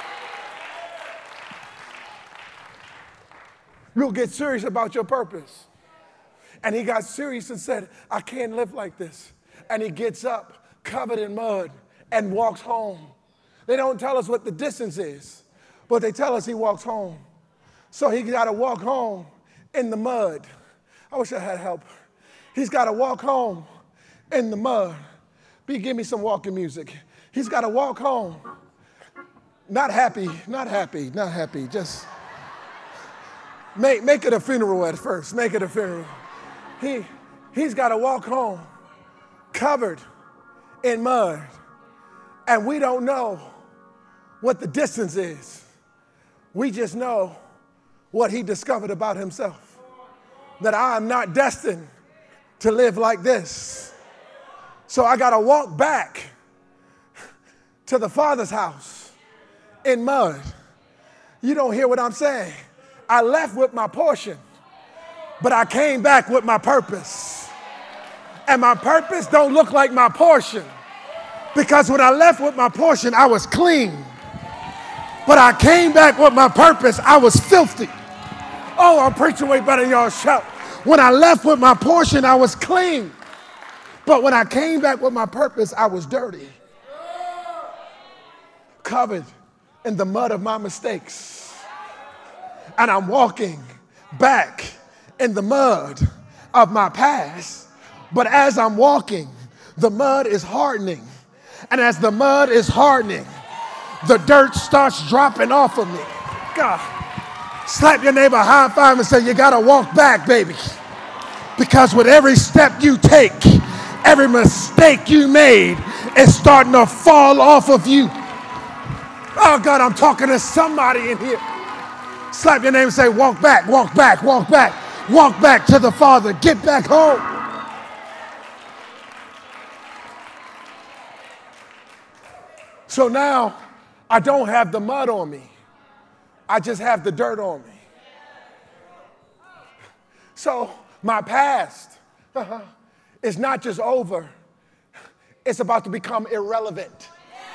you'll get serious about your purpose. And he got serious and said, I can't live like this. And he gets up, covered in mud, and walks home. They don't tell us what the distance is, but they tell us he walks home. So he got to walk home in the mud. I wish I had help. He's got to walk home in the mud. B, give me some walking music. He's got to walk home. Not happy, not happy, not happy, just... Make, make it a funeral at first. Make it a funeral. He, he's got to walk home covered in mud. And we don't know what the distance is. We just know what he discovered about himself. That I am not destined to live like this. So I got to walk back to the Father's house in mud. You don't hear what I'm saying? I left with my portion, but I came back with my purpose. And my purpose don't look like my portion, because when I left with my portion, I was clean. But I came back with my purpose, I was filthy. Oh, I'm preaching way better than y'all shout. When I left with my portion, I was clean. But when I came back with my purpose, I was dirty. Covered in the mud of my mistakes. And I'm walking back in the mud of my past. But as I'm walking, the mud is hardening. And as the mud is hardening, the dirt starts dropping off of me. God, slap your neighbor, high five, and say, you got to walk back, baby. Because with every step you take, every mistake you made is starting to fall off of you. Oh, God, I'm talking to somebody in here. Slap your name and say, walk back, walk back, walk back, walk back to the Father. Get back home. So now I don't have the mud on me. I just have the dirt on me. So my past uh-huh, is not just over. It's about to become irrelevant.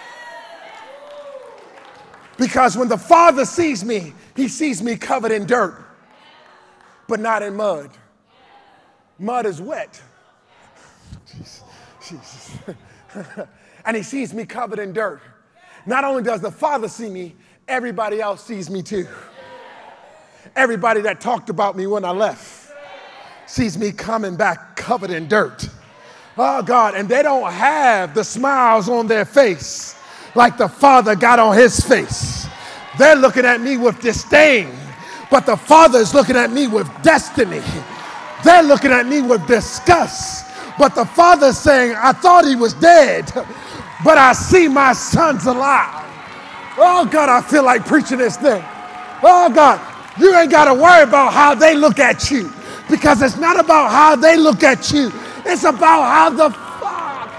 Because when the Father sees me, he sees me covered in dirt, but not in mud. Mud is wet. Jesus. Jesus. And he sees me covered in dirt. Not only does the Father see me, everybody else sees me too. Everybody that talked about me when I left sees me coming back covered in dirt. Oh, God, and they don't have the smiles on their face like the Father got on his face. They're looking at me with disdain, but the Father is looking at me with destiny. They're looking at me with disgust. But the Father's saying, I thought he was dead, but I see my son's alive. Oh, God, I feel like preaching this thing. Oh, God, you ain't got to worry about how they look at you, because it's not about how they look at you. It's about how the Father.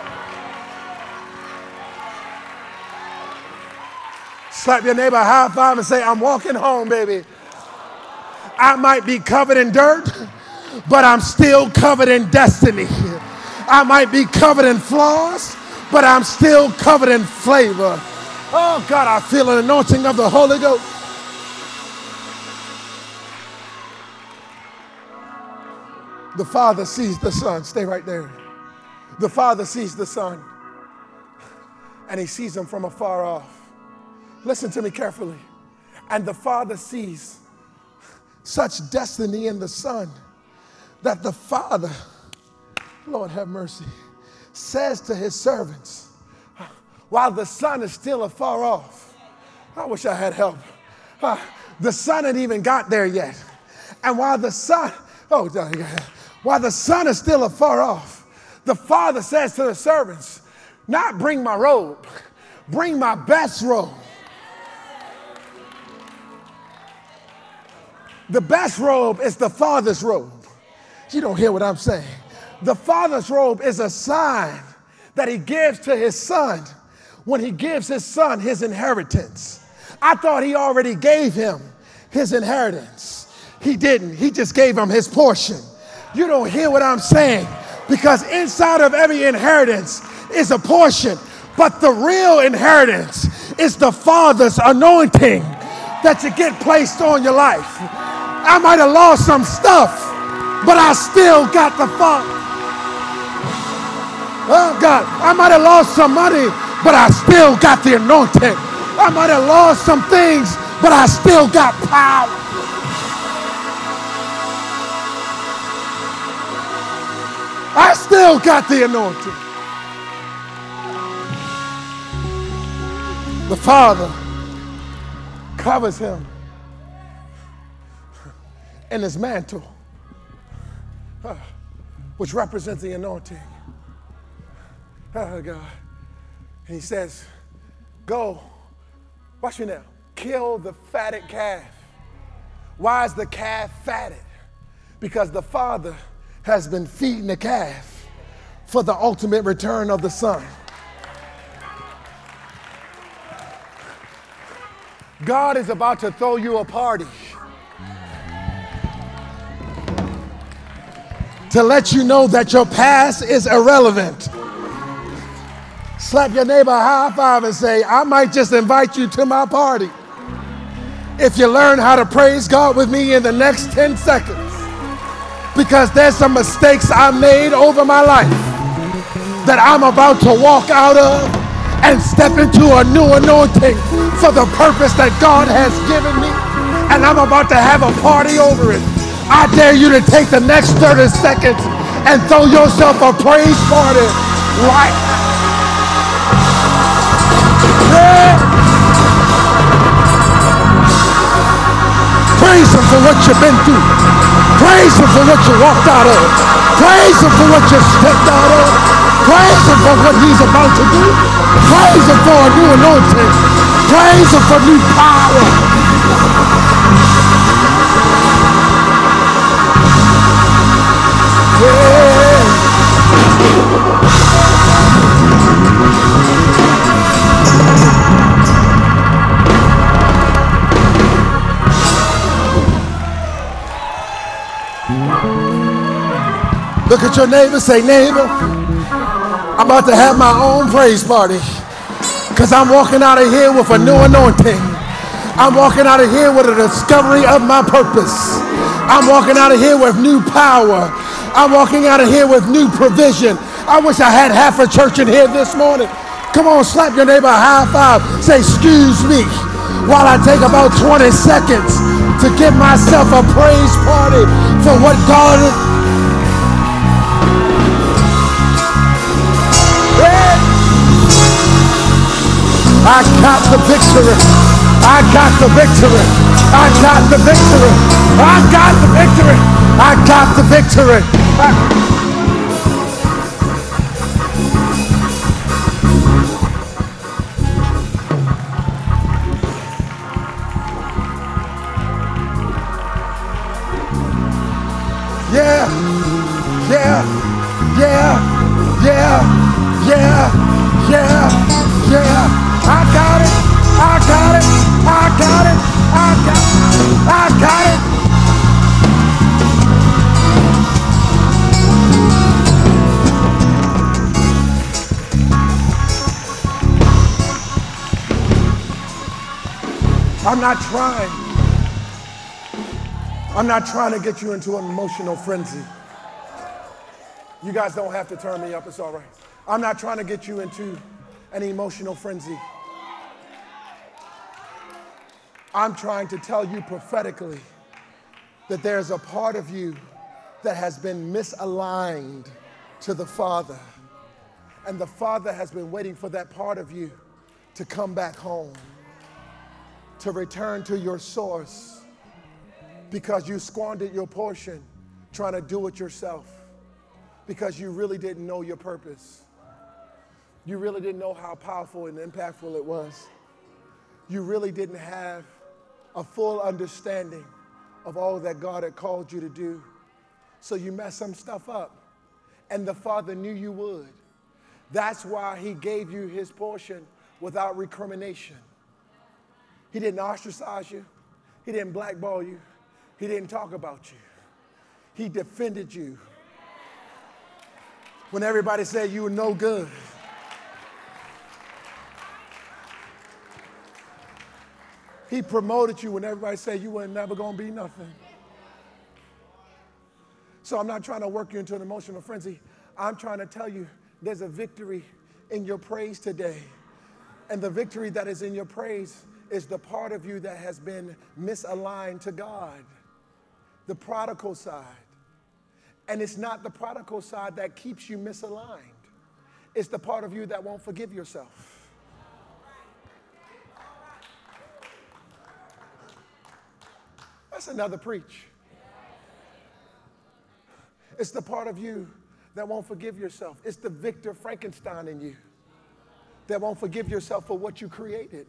Slap your neighbor, high five, and say, I'm walking home, baby. I might be covered in dirt, but I'm still covered in destiny. I might be covered in flaws, but I'm still covered in flavor. Oh, God, I feel an anointing of the Holy Ghost. The Father sees the Son. Stay right there. The Father sees the Son, and he sees him from afar off. Listen to me carefully. And the Father sees such destiny in the Son that the Father, Lord have mercy, says to his servants, while the Son is still afar off, I wish I had help. Uh, the Son hadn't even got there yet. And while the Son, oh, while the Son is still afar off, the Father says to the servants, not bring my robe, bring my best robe. The best robe is the Father's robe. You don't hear what I'm saying. The Father's robe is a sign that he gives to his Son when he gives his Son his inheritance. I thought he already gave him his inheritance. He didn't. He just gave him his portion. You don't hear what I'm saying, because inside of every inheritance is a portion, but the real inheritance is the Father's anointing that you get placed on your life. I might have lost some stuff, but I still got the Father. Oh, God, I might have lost some money, but I still got the anointing. I might have lost some things, but I still got power. I still got the anointing. The Father covers him in his mantle, which represents the anointing. Oh, God. And he says, go, watch me now, kill the fatted calf. Why is the calf fatted? Because the Father has been feeding the calf for the ultimate return of the Son. God is about to throw you a party to let you know that your past is irrelevant. Slap your neighbor a high five and say, I might just invite you to my party if you learn how to praise God with me in the next ten seconds. Because there's some mistakes I made over my life that I'm about to walk out of and step into a new anointing for the purpose that God has given me. And I'm about to have a party over it. I dare you to take the next thirty seconds and throw yourself a praise party right now. Yeah. Praise him for what you've been through. Praise him for what you walked out of. Praise him for what you stepped out of. Praise him for what he's about to do. Praise him for a new anointing. Praise him for new power. Yeah. Look at your neighbor, say, neighbor, I'm about to have my own praise party, because I'm walking out of here with a new anointing. I'm walking out of here with a discovery of my purpose. I'm walking out of here with new power. I'm walking out of here with new provision. I wish I had half a church in here this morning. Come on, slap your neighbor a high five. Say, excuse me, while I take about twenty seconds to give myself a praise party for what God is. I got the victory. I got the victory. I got the victory. I got the victory. I got the victory. I- Yeah, yeah, yeah, yeah, yeah, yeah, yeah. I got it, I got it, I got it, I got it, I got it. I'm not trying. I'm not trying to get you into an emotional frenzy. You guys don't have to turn me up, it's all right. I'm not trying to get you into an emotional frenzy. I'm trying to tell you prophetically that there's a part of you that has been misaligned to the Father. And the Father has been waiting for that part of you to come back home, to return to your source, because you squandered your portion trying to do it yourself, because you really didn't know your purpose. You really didn't know how powerful and impactful it was. You really didn't have a full understanding of all that God had called you to do. So you messed some stuff up, and the Father knew you would. That's why he gave you his portion without recrimination. He didn't ostracize you. He didn't blackball you. He didn't talk about you. He defended you when everybody said you were no good. He promoted you when everybody said you were never going to be nothing. So I'm not trying to work you into an emotional frenzy. I'm trying to tell you there's a victory in your praise today. And the victory that is in your praise is the part of you that has been misaligned to God, the prodigal side. And it's not the prodigal side that keeps you misaligned. It's the part of you that won't forgive yourself. That's another preach. It's the part of you that won't forgive yourself. It's the Victor Frankenstein in you that won't forgive yourself for what you created.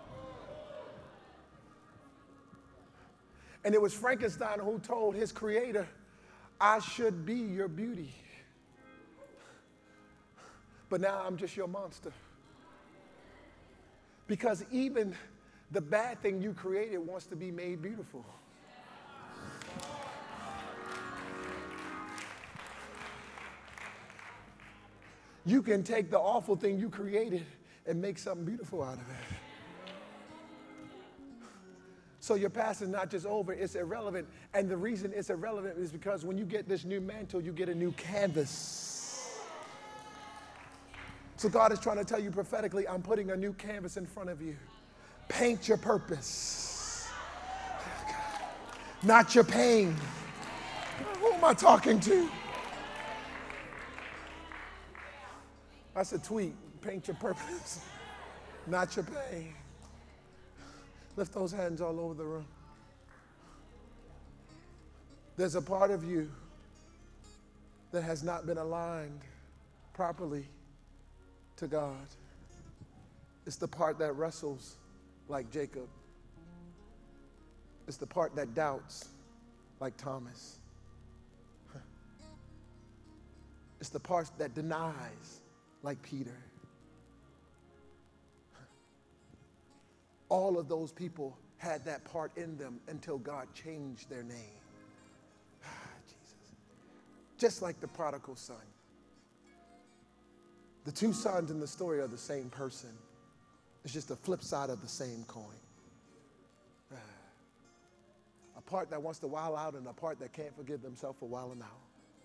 And it was Frankenstein who told his creator, I should be your beauty, but now I'm just your monster. Because even the bad thing you created wants to be made beautiful. You can take the awful thing you created and make something beautiful out of it. So your past is not just over, it's irrelevant. And the reason it's irrelevant is because when you get this new mantle, you get a new canvas. So God is trying to tell you prophetically, I'm putting a new canvas in front of you. Paint your purpose, not your pain. Who am I talking to? That's a tweet. Paint your purpose, not your pain. Lift those hands all over the room. There's a part of you that has not been aligned properly to God. It's the part that wrestles like Jacob. It's the part that doubts like Thomas. It's the part that denies like Peter. All of those people had that part in them until God changed their name. Jesus. Just like the prodigal son. The two sons in the story are the same person. It's just the flip side of the same coin. A part that wants to wild out and a part that can't forgive themselves for wilding out.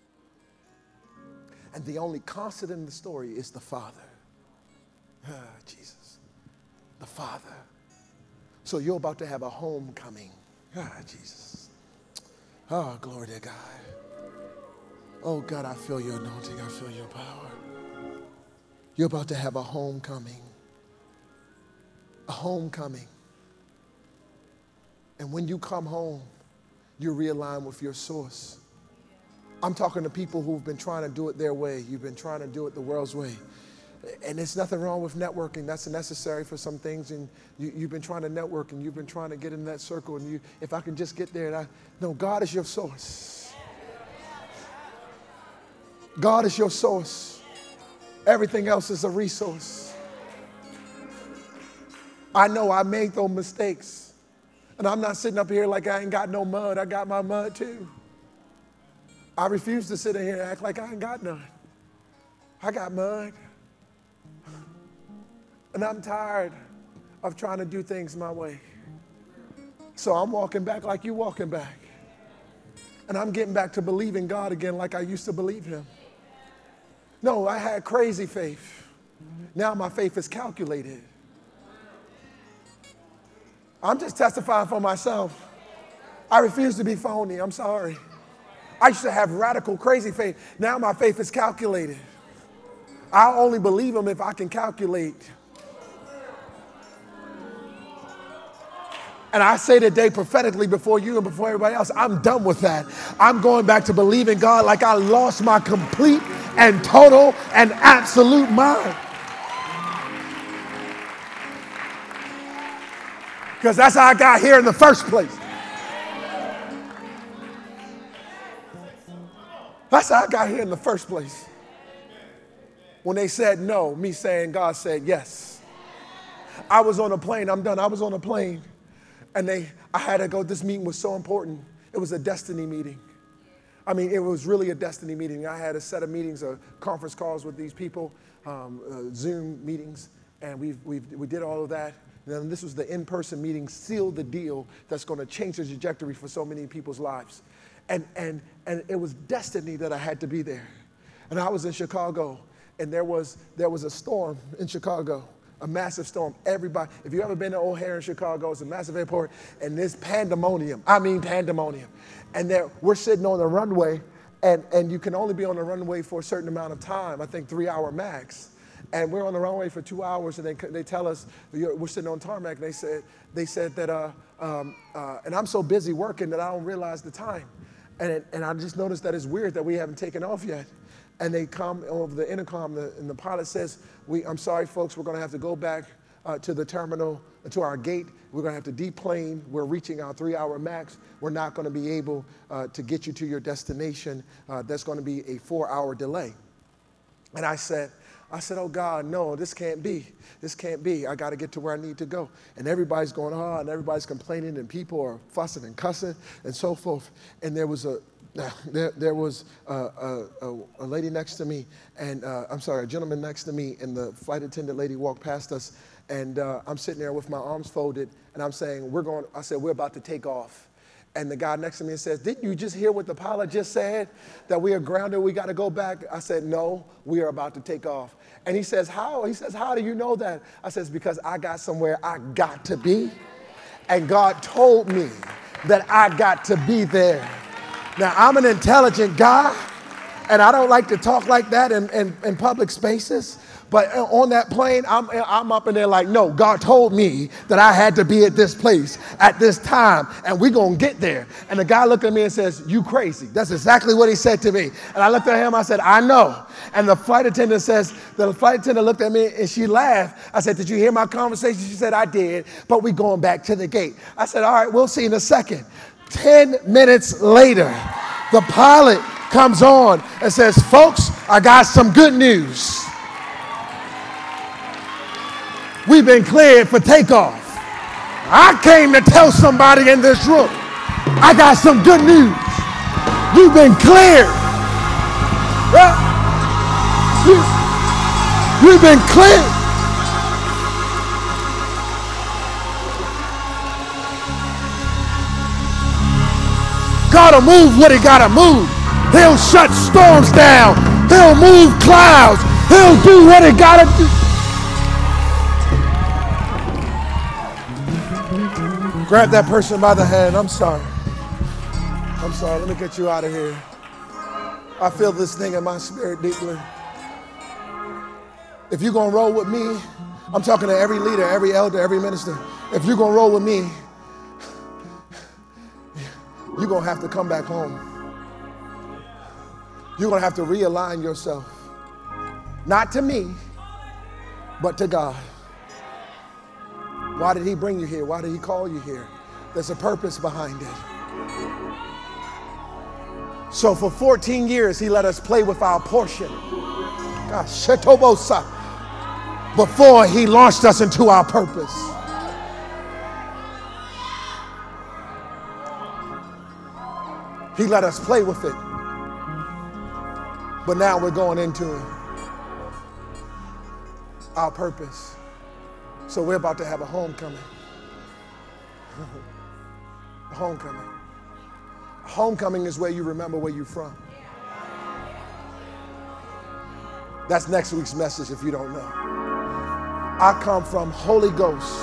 And the only constant in the story is the Father. Ah, Jesus. The Father. So you're about to have a homecoming. Ah, Jesus. Oh, glory to God. Oh, God, I feel your anointing. I feel your power. You're about to have a homecoming. A homecoming. And when you come home, you realign with your source. I'm talking to people who've been trying to do it their way. You've been trying to do it the world's way. And there's nothing wrong with networking. That's necessary for some things. And you, you've been trying to network and you've been trying to get in that circle. And you, if I can just get there, and I, no, God is your source. God is your source. Everything else is a resource. I know I made those mistakes. And I'm not sitting up here like I ain't got no mud. I got my mud too. I refuse to sit in here and act like I ain't got none. I got mud. And I'm tired of trying to do things my way. So I'm walking back like you walking back. And I'm getting back to believing God again like I used to believe him. No, I had crazy faith. Now my faith is calculated. I'm just testifying for myself. I refuse to be phony. I'm sorry. I used to have radical, crazy faith. Now my faith is calculated. I'll only believe him if I can calculate. And I say today prophetically before you and before everybody else, I'm done with that. I'm going back to believing God like I lost my complete and total and absolute mind. Because that's how I got here in the first place. That's how I got here in the first place. When they said no, me saying God said yes. I was on a plane. I'm done. I was on a plane. And they, I had to go. This meeting was so important. It was a destiny meeting. I mean, it was really a destiny meeting. I had a set of meetings, uh, conference calls with these people, um, uh, Zoom meetings, and we we we did all of that. And then this was the in-person meeting, sealed the deal that's going to change the trajectory for so many people's lives. And and and it was destiny that I had to be there. And I was in Chicago, and there was there was a storm in Chicago. A massive storm. Everybody, if you've ever been to O'Hare in Chicago, it's a massive airport, and there's pandemonium. I mean pandemonium. And there, we're sitting on the runway, and, and you can only be on the runway for a certain amount of time, I think three hour max. And we're on the runway for two hours, and they, they tell us, we're sitting on tarmac, and they said, they said that, uh, um, uh, and I'm so busy working that I don't realize the time. And, it, and I just noticed that it's weird that we haven't taken off yet. And they come over the intercom, the, and the pilot says, "We, I'm sorry, folks, we're going to have to go back uh, to the terminal, uh, to our gate. We're going to have to deplane. We're reaching our three-hour max. We're not going to be able uh, to get you to your destination. Uh, that's going to be a four-hour delay." And I said, I said, "Oh, God, no, this can't be. This can't be. I got to get to where I need to go." And everybody's going, oh, and everybody's complaining, and people are fussing and cussing and so forth. And there was a There, there was a, a, a lady next to me, and uh, I'm sorry, a gentleman next to me, and the flight attendant lady walked past us, and uh, I'm sitting there with my arms folded, and I'm saying, we're going, I said, we're about to take off. And the guy next to me says, "Didn't you just hear what the pilot just said, that we are grounded, we got to go back?" I said, "No, we are about to take off." And he says, "How?" He says, "How do you know that?" I says, "Because I got somewhere I got to be, and God told me that I got to be there." Now, I'm an intelligent guy, and I don't like to talk like that in, in, in public spaces. But on that plane, I'm, I'm up in there like, no, God told me that I had to be at this place at this time, and we're going to get there. And the guy looked at me and says, "You crazy." That's exactly what he said to me. And I looked at him, I said, "I know." And the flight attendant says, the flight attendant looked at me and she laughed. I said, "Did you hear my conversation?" She said, "I did, but we're going back to the gate." I said, "All right, we'll see in a second." Ten minutes later, the pilot comes on and says, "Folks, I got some good news. We've been cleared for takeoff." I came to tell somebody in this room, I got some good news. You've been cleared. Well, you, you've been cleared. Gotta move what he gotta move. He'll shut storms down. He'll move clouds. He'll do what he gotta do. Grab that person by the hand. I'm sorry. I'm sorry. Let me get you out of here. I feel this thing in my spirit deeply. If you're gonna roll with me, I'm talking to every leader, every elder, every minister. If you're gonna roll with me, you're going to have to come back home. You're going to have to realign yourself. Not to me, but to God. Why did he bring you here? Why did he call you here? There's a purpose behind it. So for fourteen years, he let us play with our portion. God, Shetobosa, before he launched us into our purpose. He let us play with it. But now we're going into our purpose. So we're about to have a homecoming. A homecoming. Homecoming is where you remember where you're from. That's next week's message if you don't know. I come from Holy Ghost,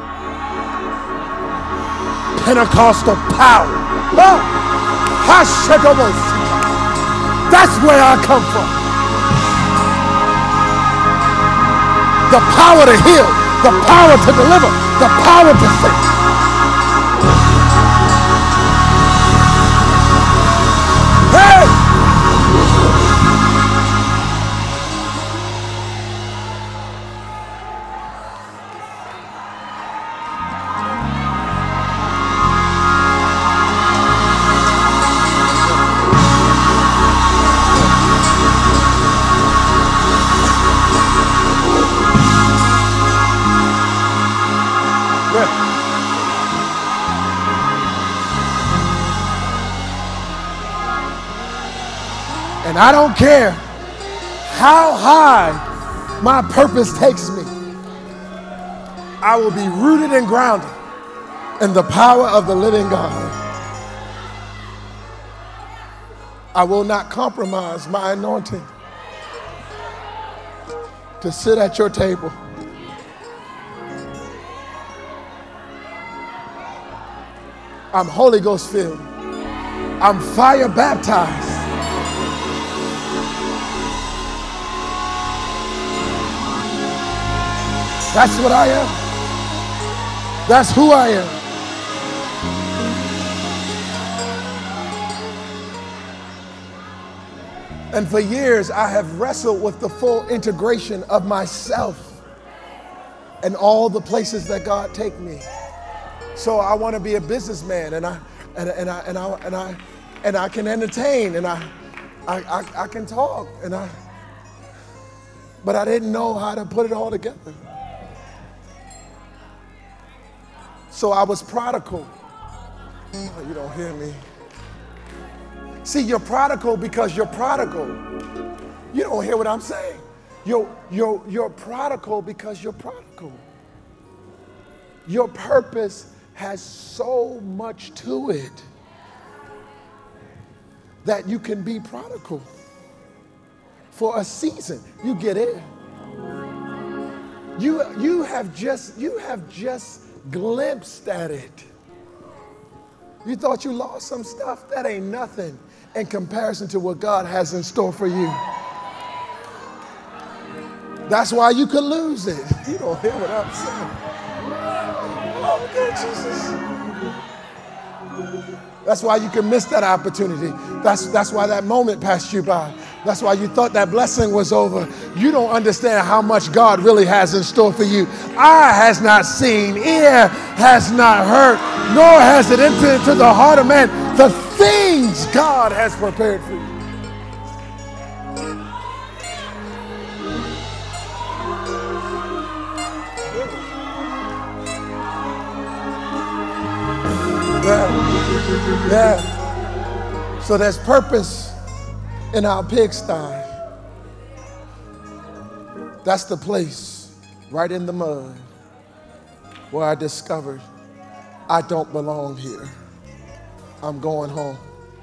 Pentecostal power. Oh, that's where I come from. The power to heal, the power to deliver, the power to save. Hey! And I don't care how high my purpose takes me. I will be rooted and grounded in the power of the living God. I will not compromise my anointing to sit at your table. I'm Holy Ghost filled. I'm fire baptized. That's what I am. That's who I am. And for years, I have wrestled with the full integration of myself and all the places that God take me. So I want to be a businessman, and I and, and I and I and I and I can entertain, and I I, I I can talk, and I. But I didn't know how to put it all together. So I was prodigal. Oh, you don't hear me. See, you're prodigal because you're prodigal. You don't hear what I'm saying. You're, you're, you're prodigal because you're prodigal. Your purpose has so much to it that you can be prodigal for a season. You get it? You, you have just, you have just glimpsed at it. You thought you lost some stuff? That ain't nothing in comparison to what God has in store for you. That's why you could lose it. You don't hear what I'm saying. Oh, God, Jesus. That's why you can miss that opportunity. That's, that's why that moment passed you by. That's why you thought that blessing was over. You don't understand how much God really has in store for you. Eye has not seen, ear has not heard, nor has it entered into the heart of man the things God has prepared for you. Yeah. Yeah. So there's purpose in our pigsty. That's the place right in the mud where I discovered I don't belong here. I'm going home.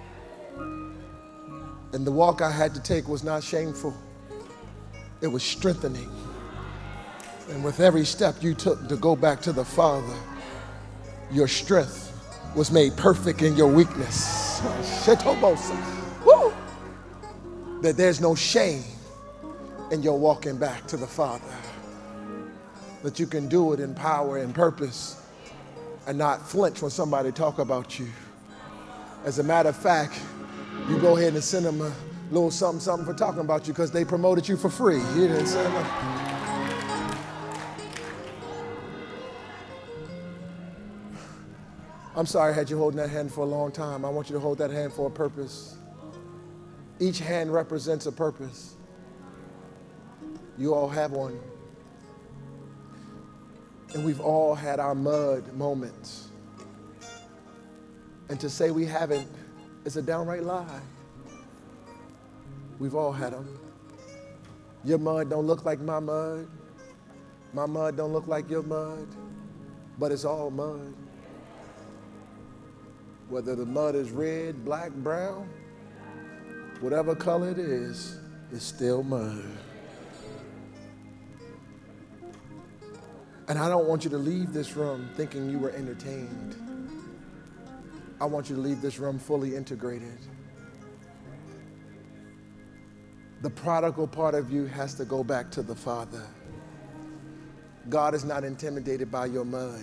And the walk I had to take was not shameful. It was strengthening. And with every step you took to go back to the Father, your strength was made perfect in your weakness. Woo! That there's no shame in your walking back to the Father. That you can do it in power and purpose and not flinch when somebody talk about you. As a matter of fact, you go ahead and send them a little something, something for talking about you because they promoted you for free. You didn't send them. I'm sorry I had you holding that hand for a long time. I want you to hold that hand for a purpose. Each hand represents a purpose. You all have one. And we've all had our mud moments. And to say we haven't is a downright lie. We've all had them. Your mud don't look like my mud. My mud don't look like your mud. But it's all mud. Whether the mud is red, black, brown, whatever color it is, it's still mud. And I don't want you to leave this room thinking you were entertained. I want you to leave this room fully integrated. The prodigal part of you has to go back to the Father. God is not intimidated by your mud.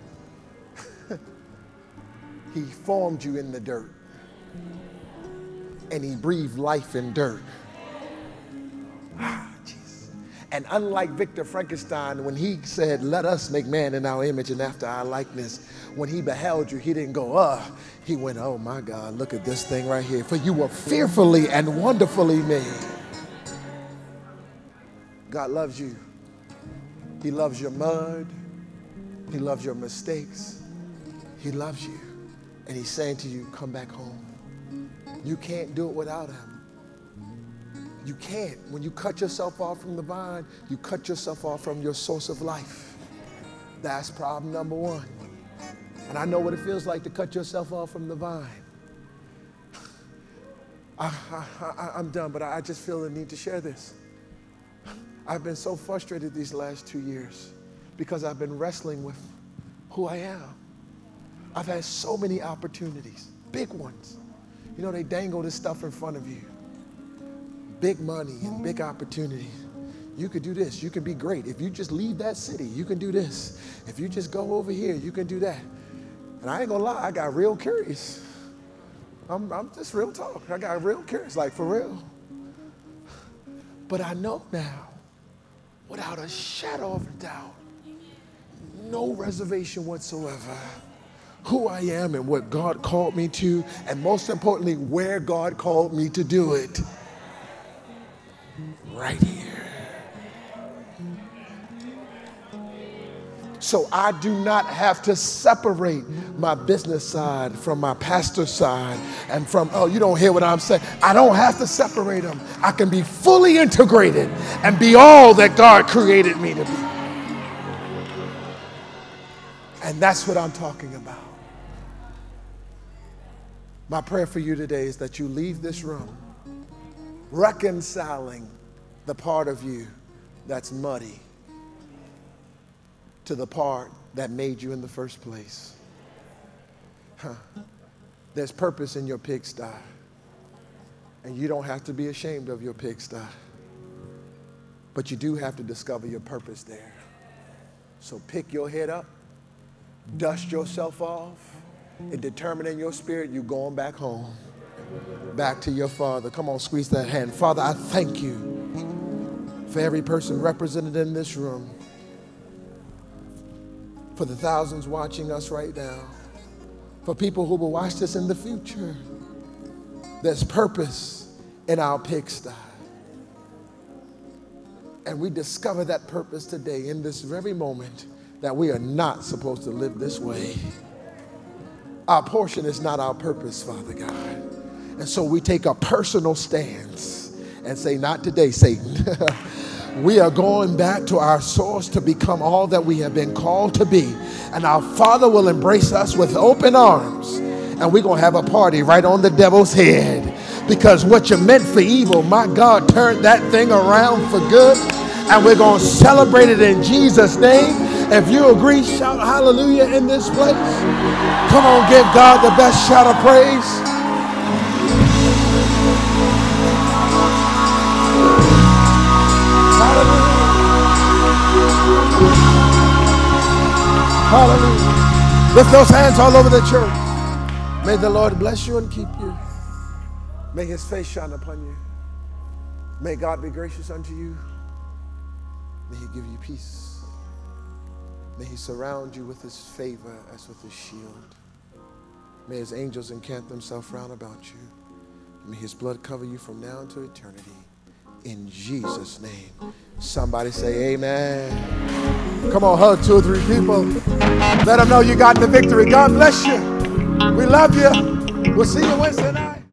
He formed you in the dirt. And he breathed life in dirt. Ah, Jesus. And unlike Victor Frankenstein, when he said, let us make man in our image and after our likeness, when he beheld you, he didn't go, uh, he went, oh my God, look at this thing right here. For you were fearfully and wonderfully made. God loves you. He loves your mud. He loves your mistakes. He loves you. And he's saying to you, come back home. You can't do it without him. You can't. When you cut yourself off from the vine, you cut yourself off from your source of life. That's problem number one. And I know what it feels like to cut yourself off from the vine. I, I, I, I'm done, but I just feel the need to share this. I've been so frustrated these last two years because I've been wrestling with who I am. I've had so many opportunities, big ones. You know, they dangle this stuff in front of you. Big money and big opportunities. You could do this. You can be great. If you just leave that city, you can do this. If you just go over here, you can do that. And I ain't gonna lie, I got real curious. I'm, I'm just real talk. I got real curious, like for real. But I know now, without a shadow of a doubt, no reservation whatsoever, who I am and what God called me to, and most importantly, where God called me to do it. Right here. So I do not have to separate my business side from my pastor side and from, oh, you don't hear what I'm saying. I don't have to separate them. I can be fully integrated and be all that God created me to be. And that's what I'm talking about. My prayer for you today is that you leave this room reconciling the part of you that's muddy to the part that made you in the first place. Huh. There's purpose in your pigsty, and you don't have to be ashamed of your pigsty, but you do have to discover your purpose there. So pick your head up, dust yourself off, and determine in your spirit you're going back home, back to your Father. Come on, squeeze that hand. Father, I thank you for every person represented in this room, for the thousands watching us right now, for people who will watch this in the future. There's purpose in our pigsty. And we discover that purpose today in this very moment, that we are not supposed to live this way. Our portion is not our purpose, Father God. And so we take a personal stance and say, not today, Satan. We are going back to our source to become all that we have been called to be. And our Father will embrace us with open arms. And we're going to have a party right on the devil's head. Because what you meant for evil, my God turned that thing around for good. And we're going to celebrate it in Jesus' name. If you agree, shout hallelujah in this place. Come on, give God the best shout of praise. Hallelujah. Hallelujah. Lift those hands all over the church. May the Lord bless you and keep you. May his face shine upon you. May God be gracious unto you. May he give you peace. May he surround you with his favor as with his shield. May his angels encamp themselves round about you. May his blood cover you from now until eternity. In Jesus' name. Somebody say amen. Come on, hug two or three people. Let them know you got the victory. God bless you. We love you. We'll see you Wednesday night.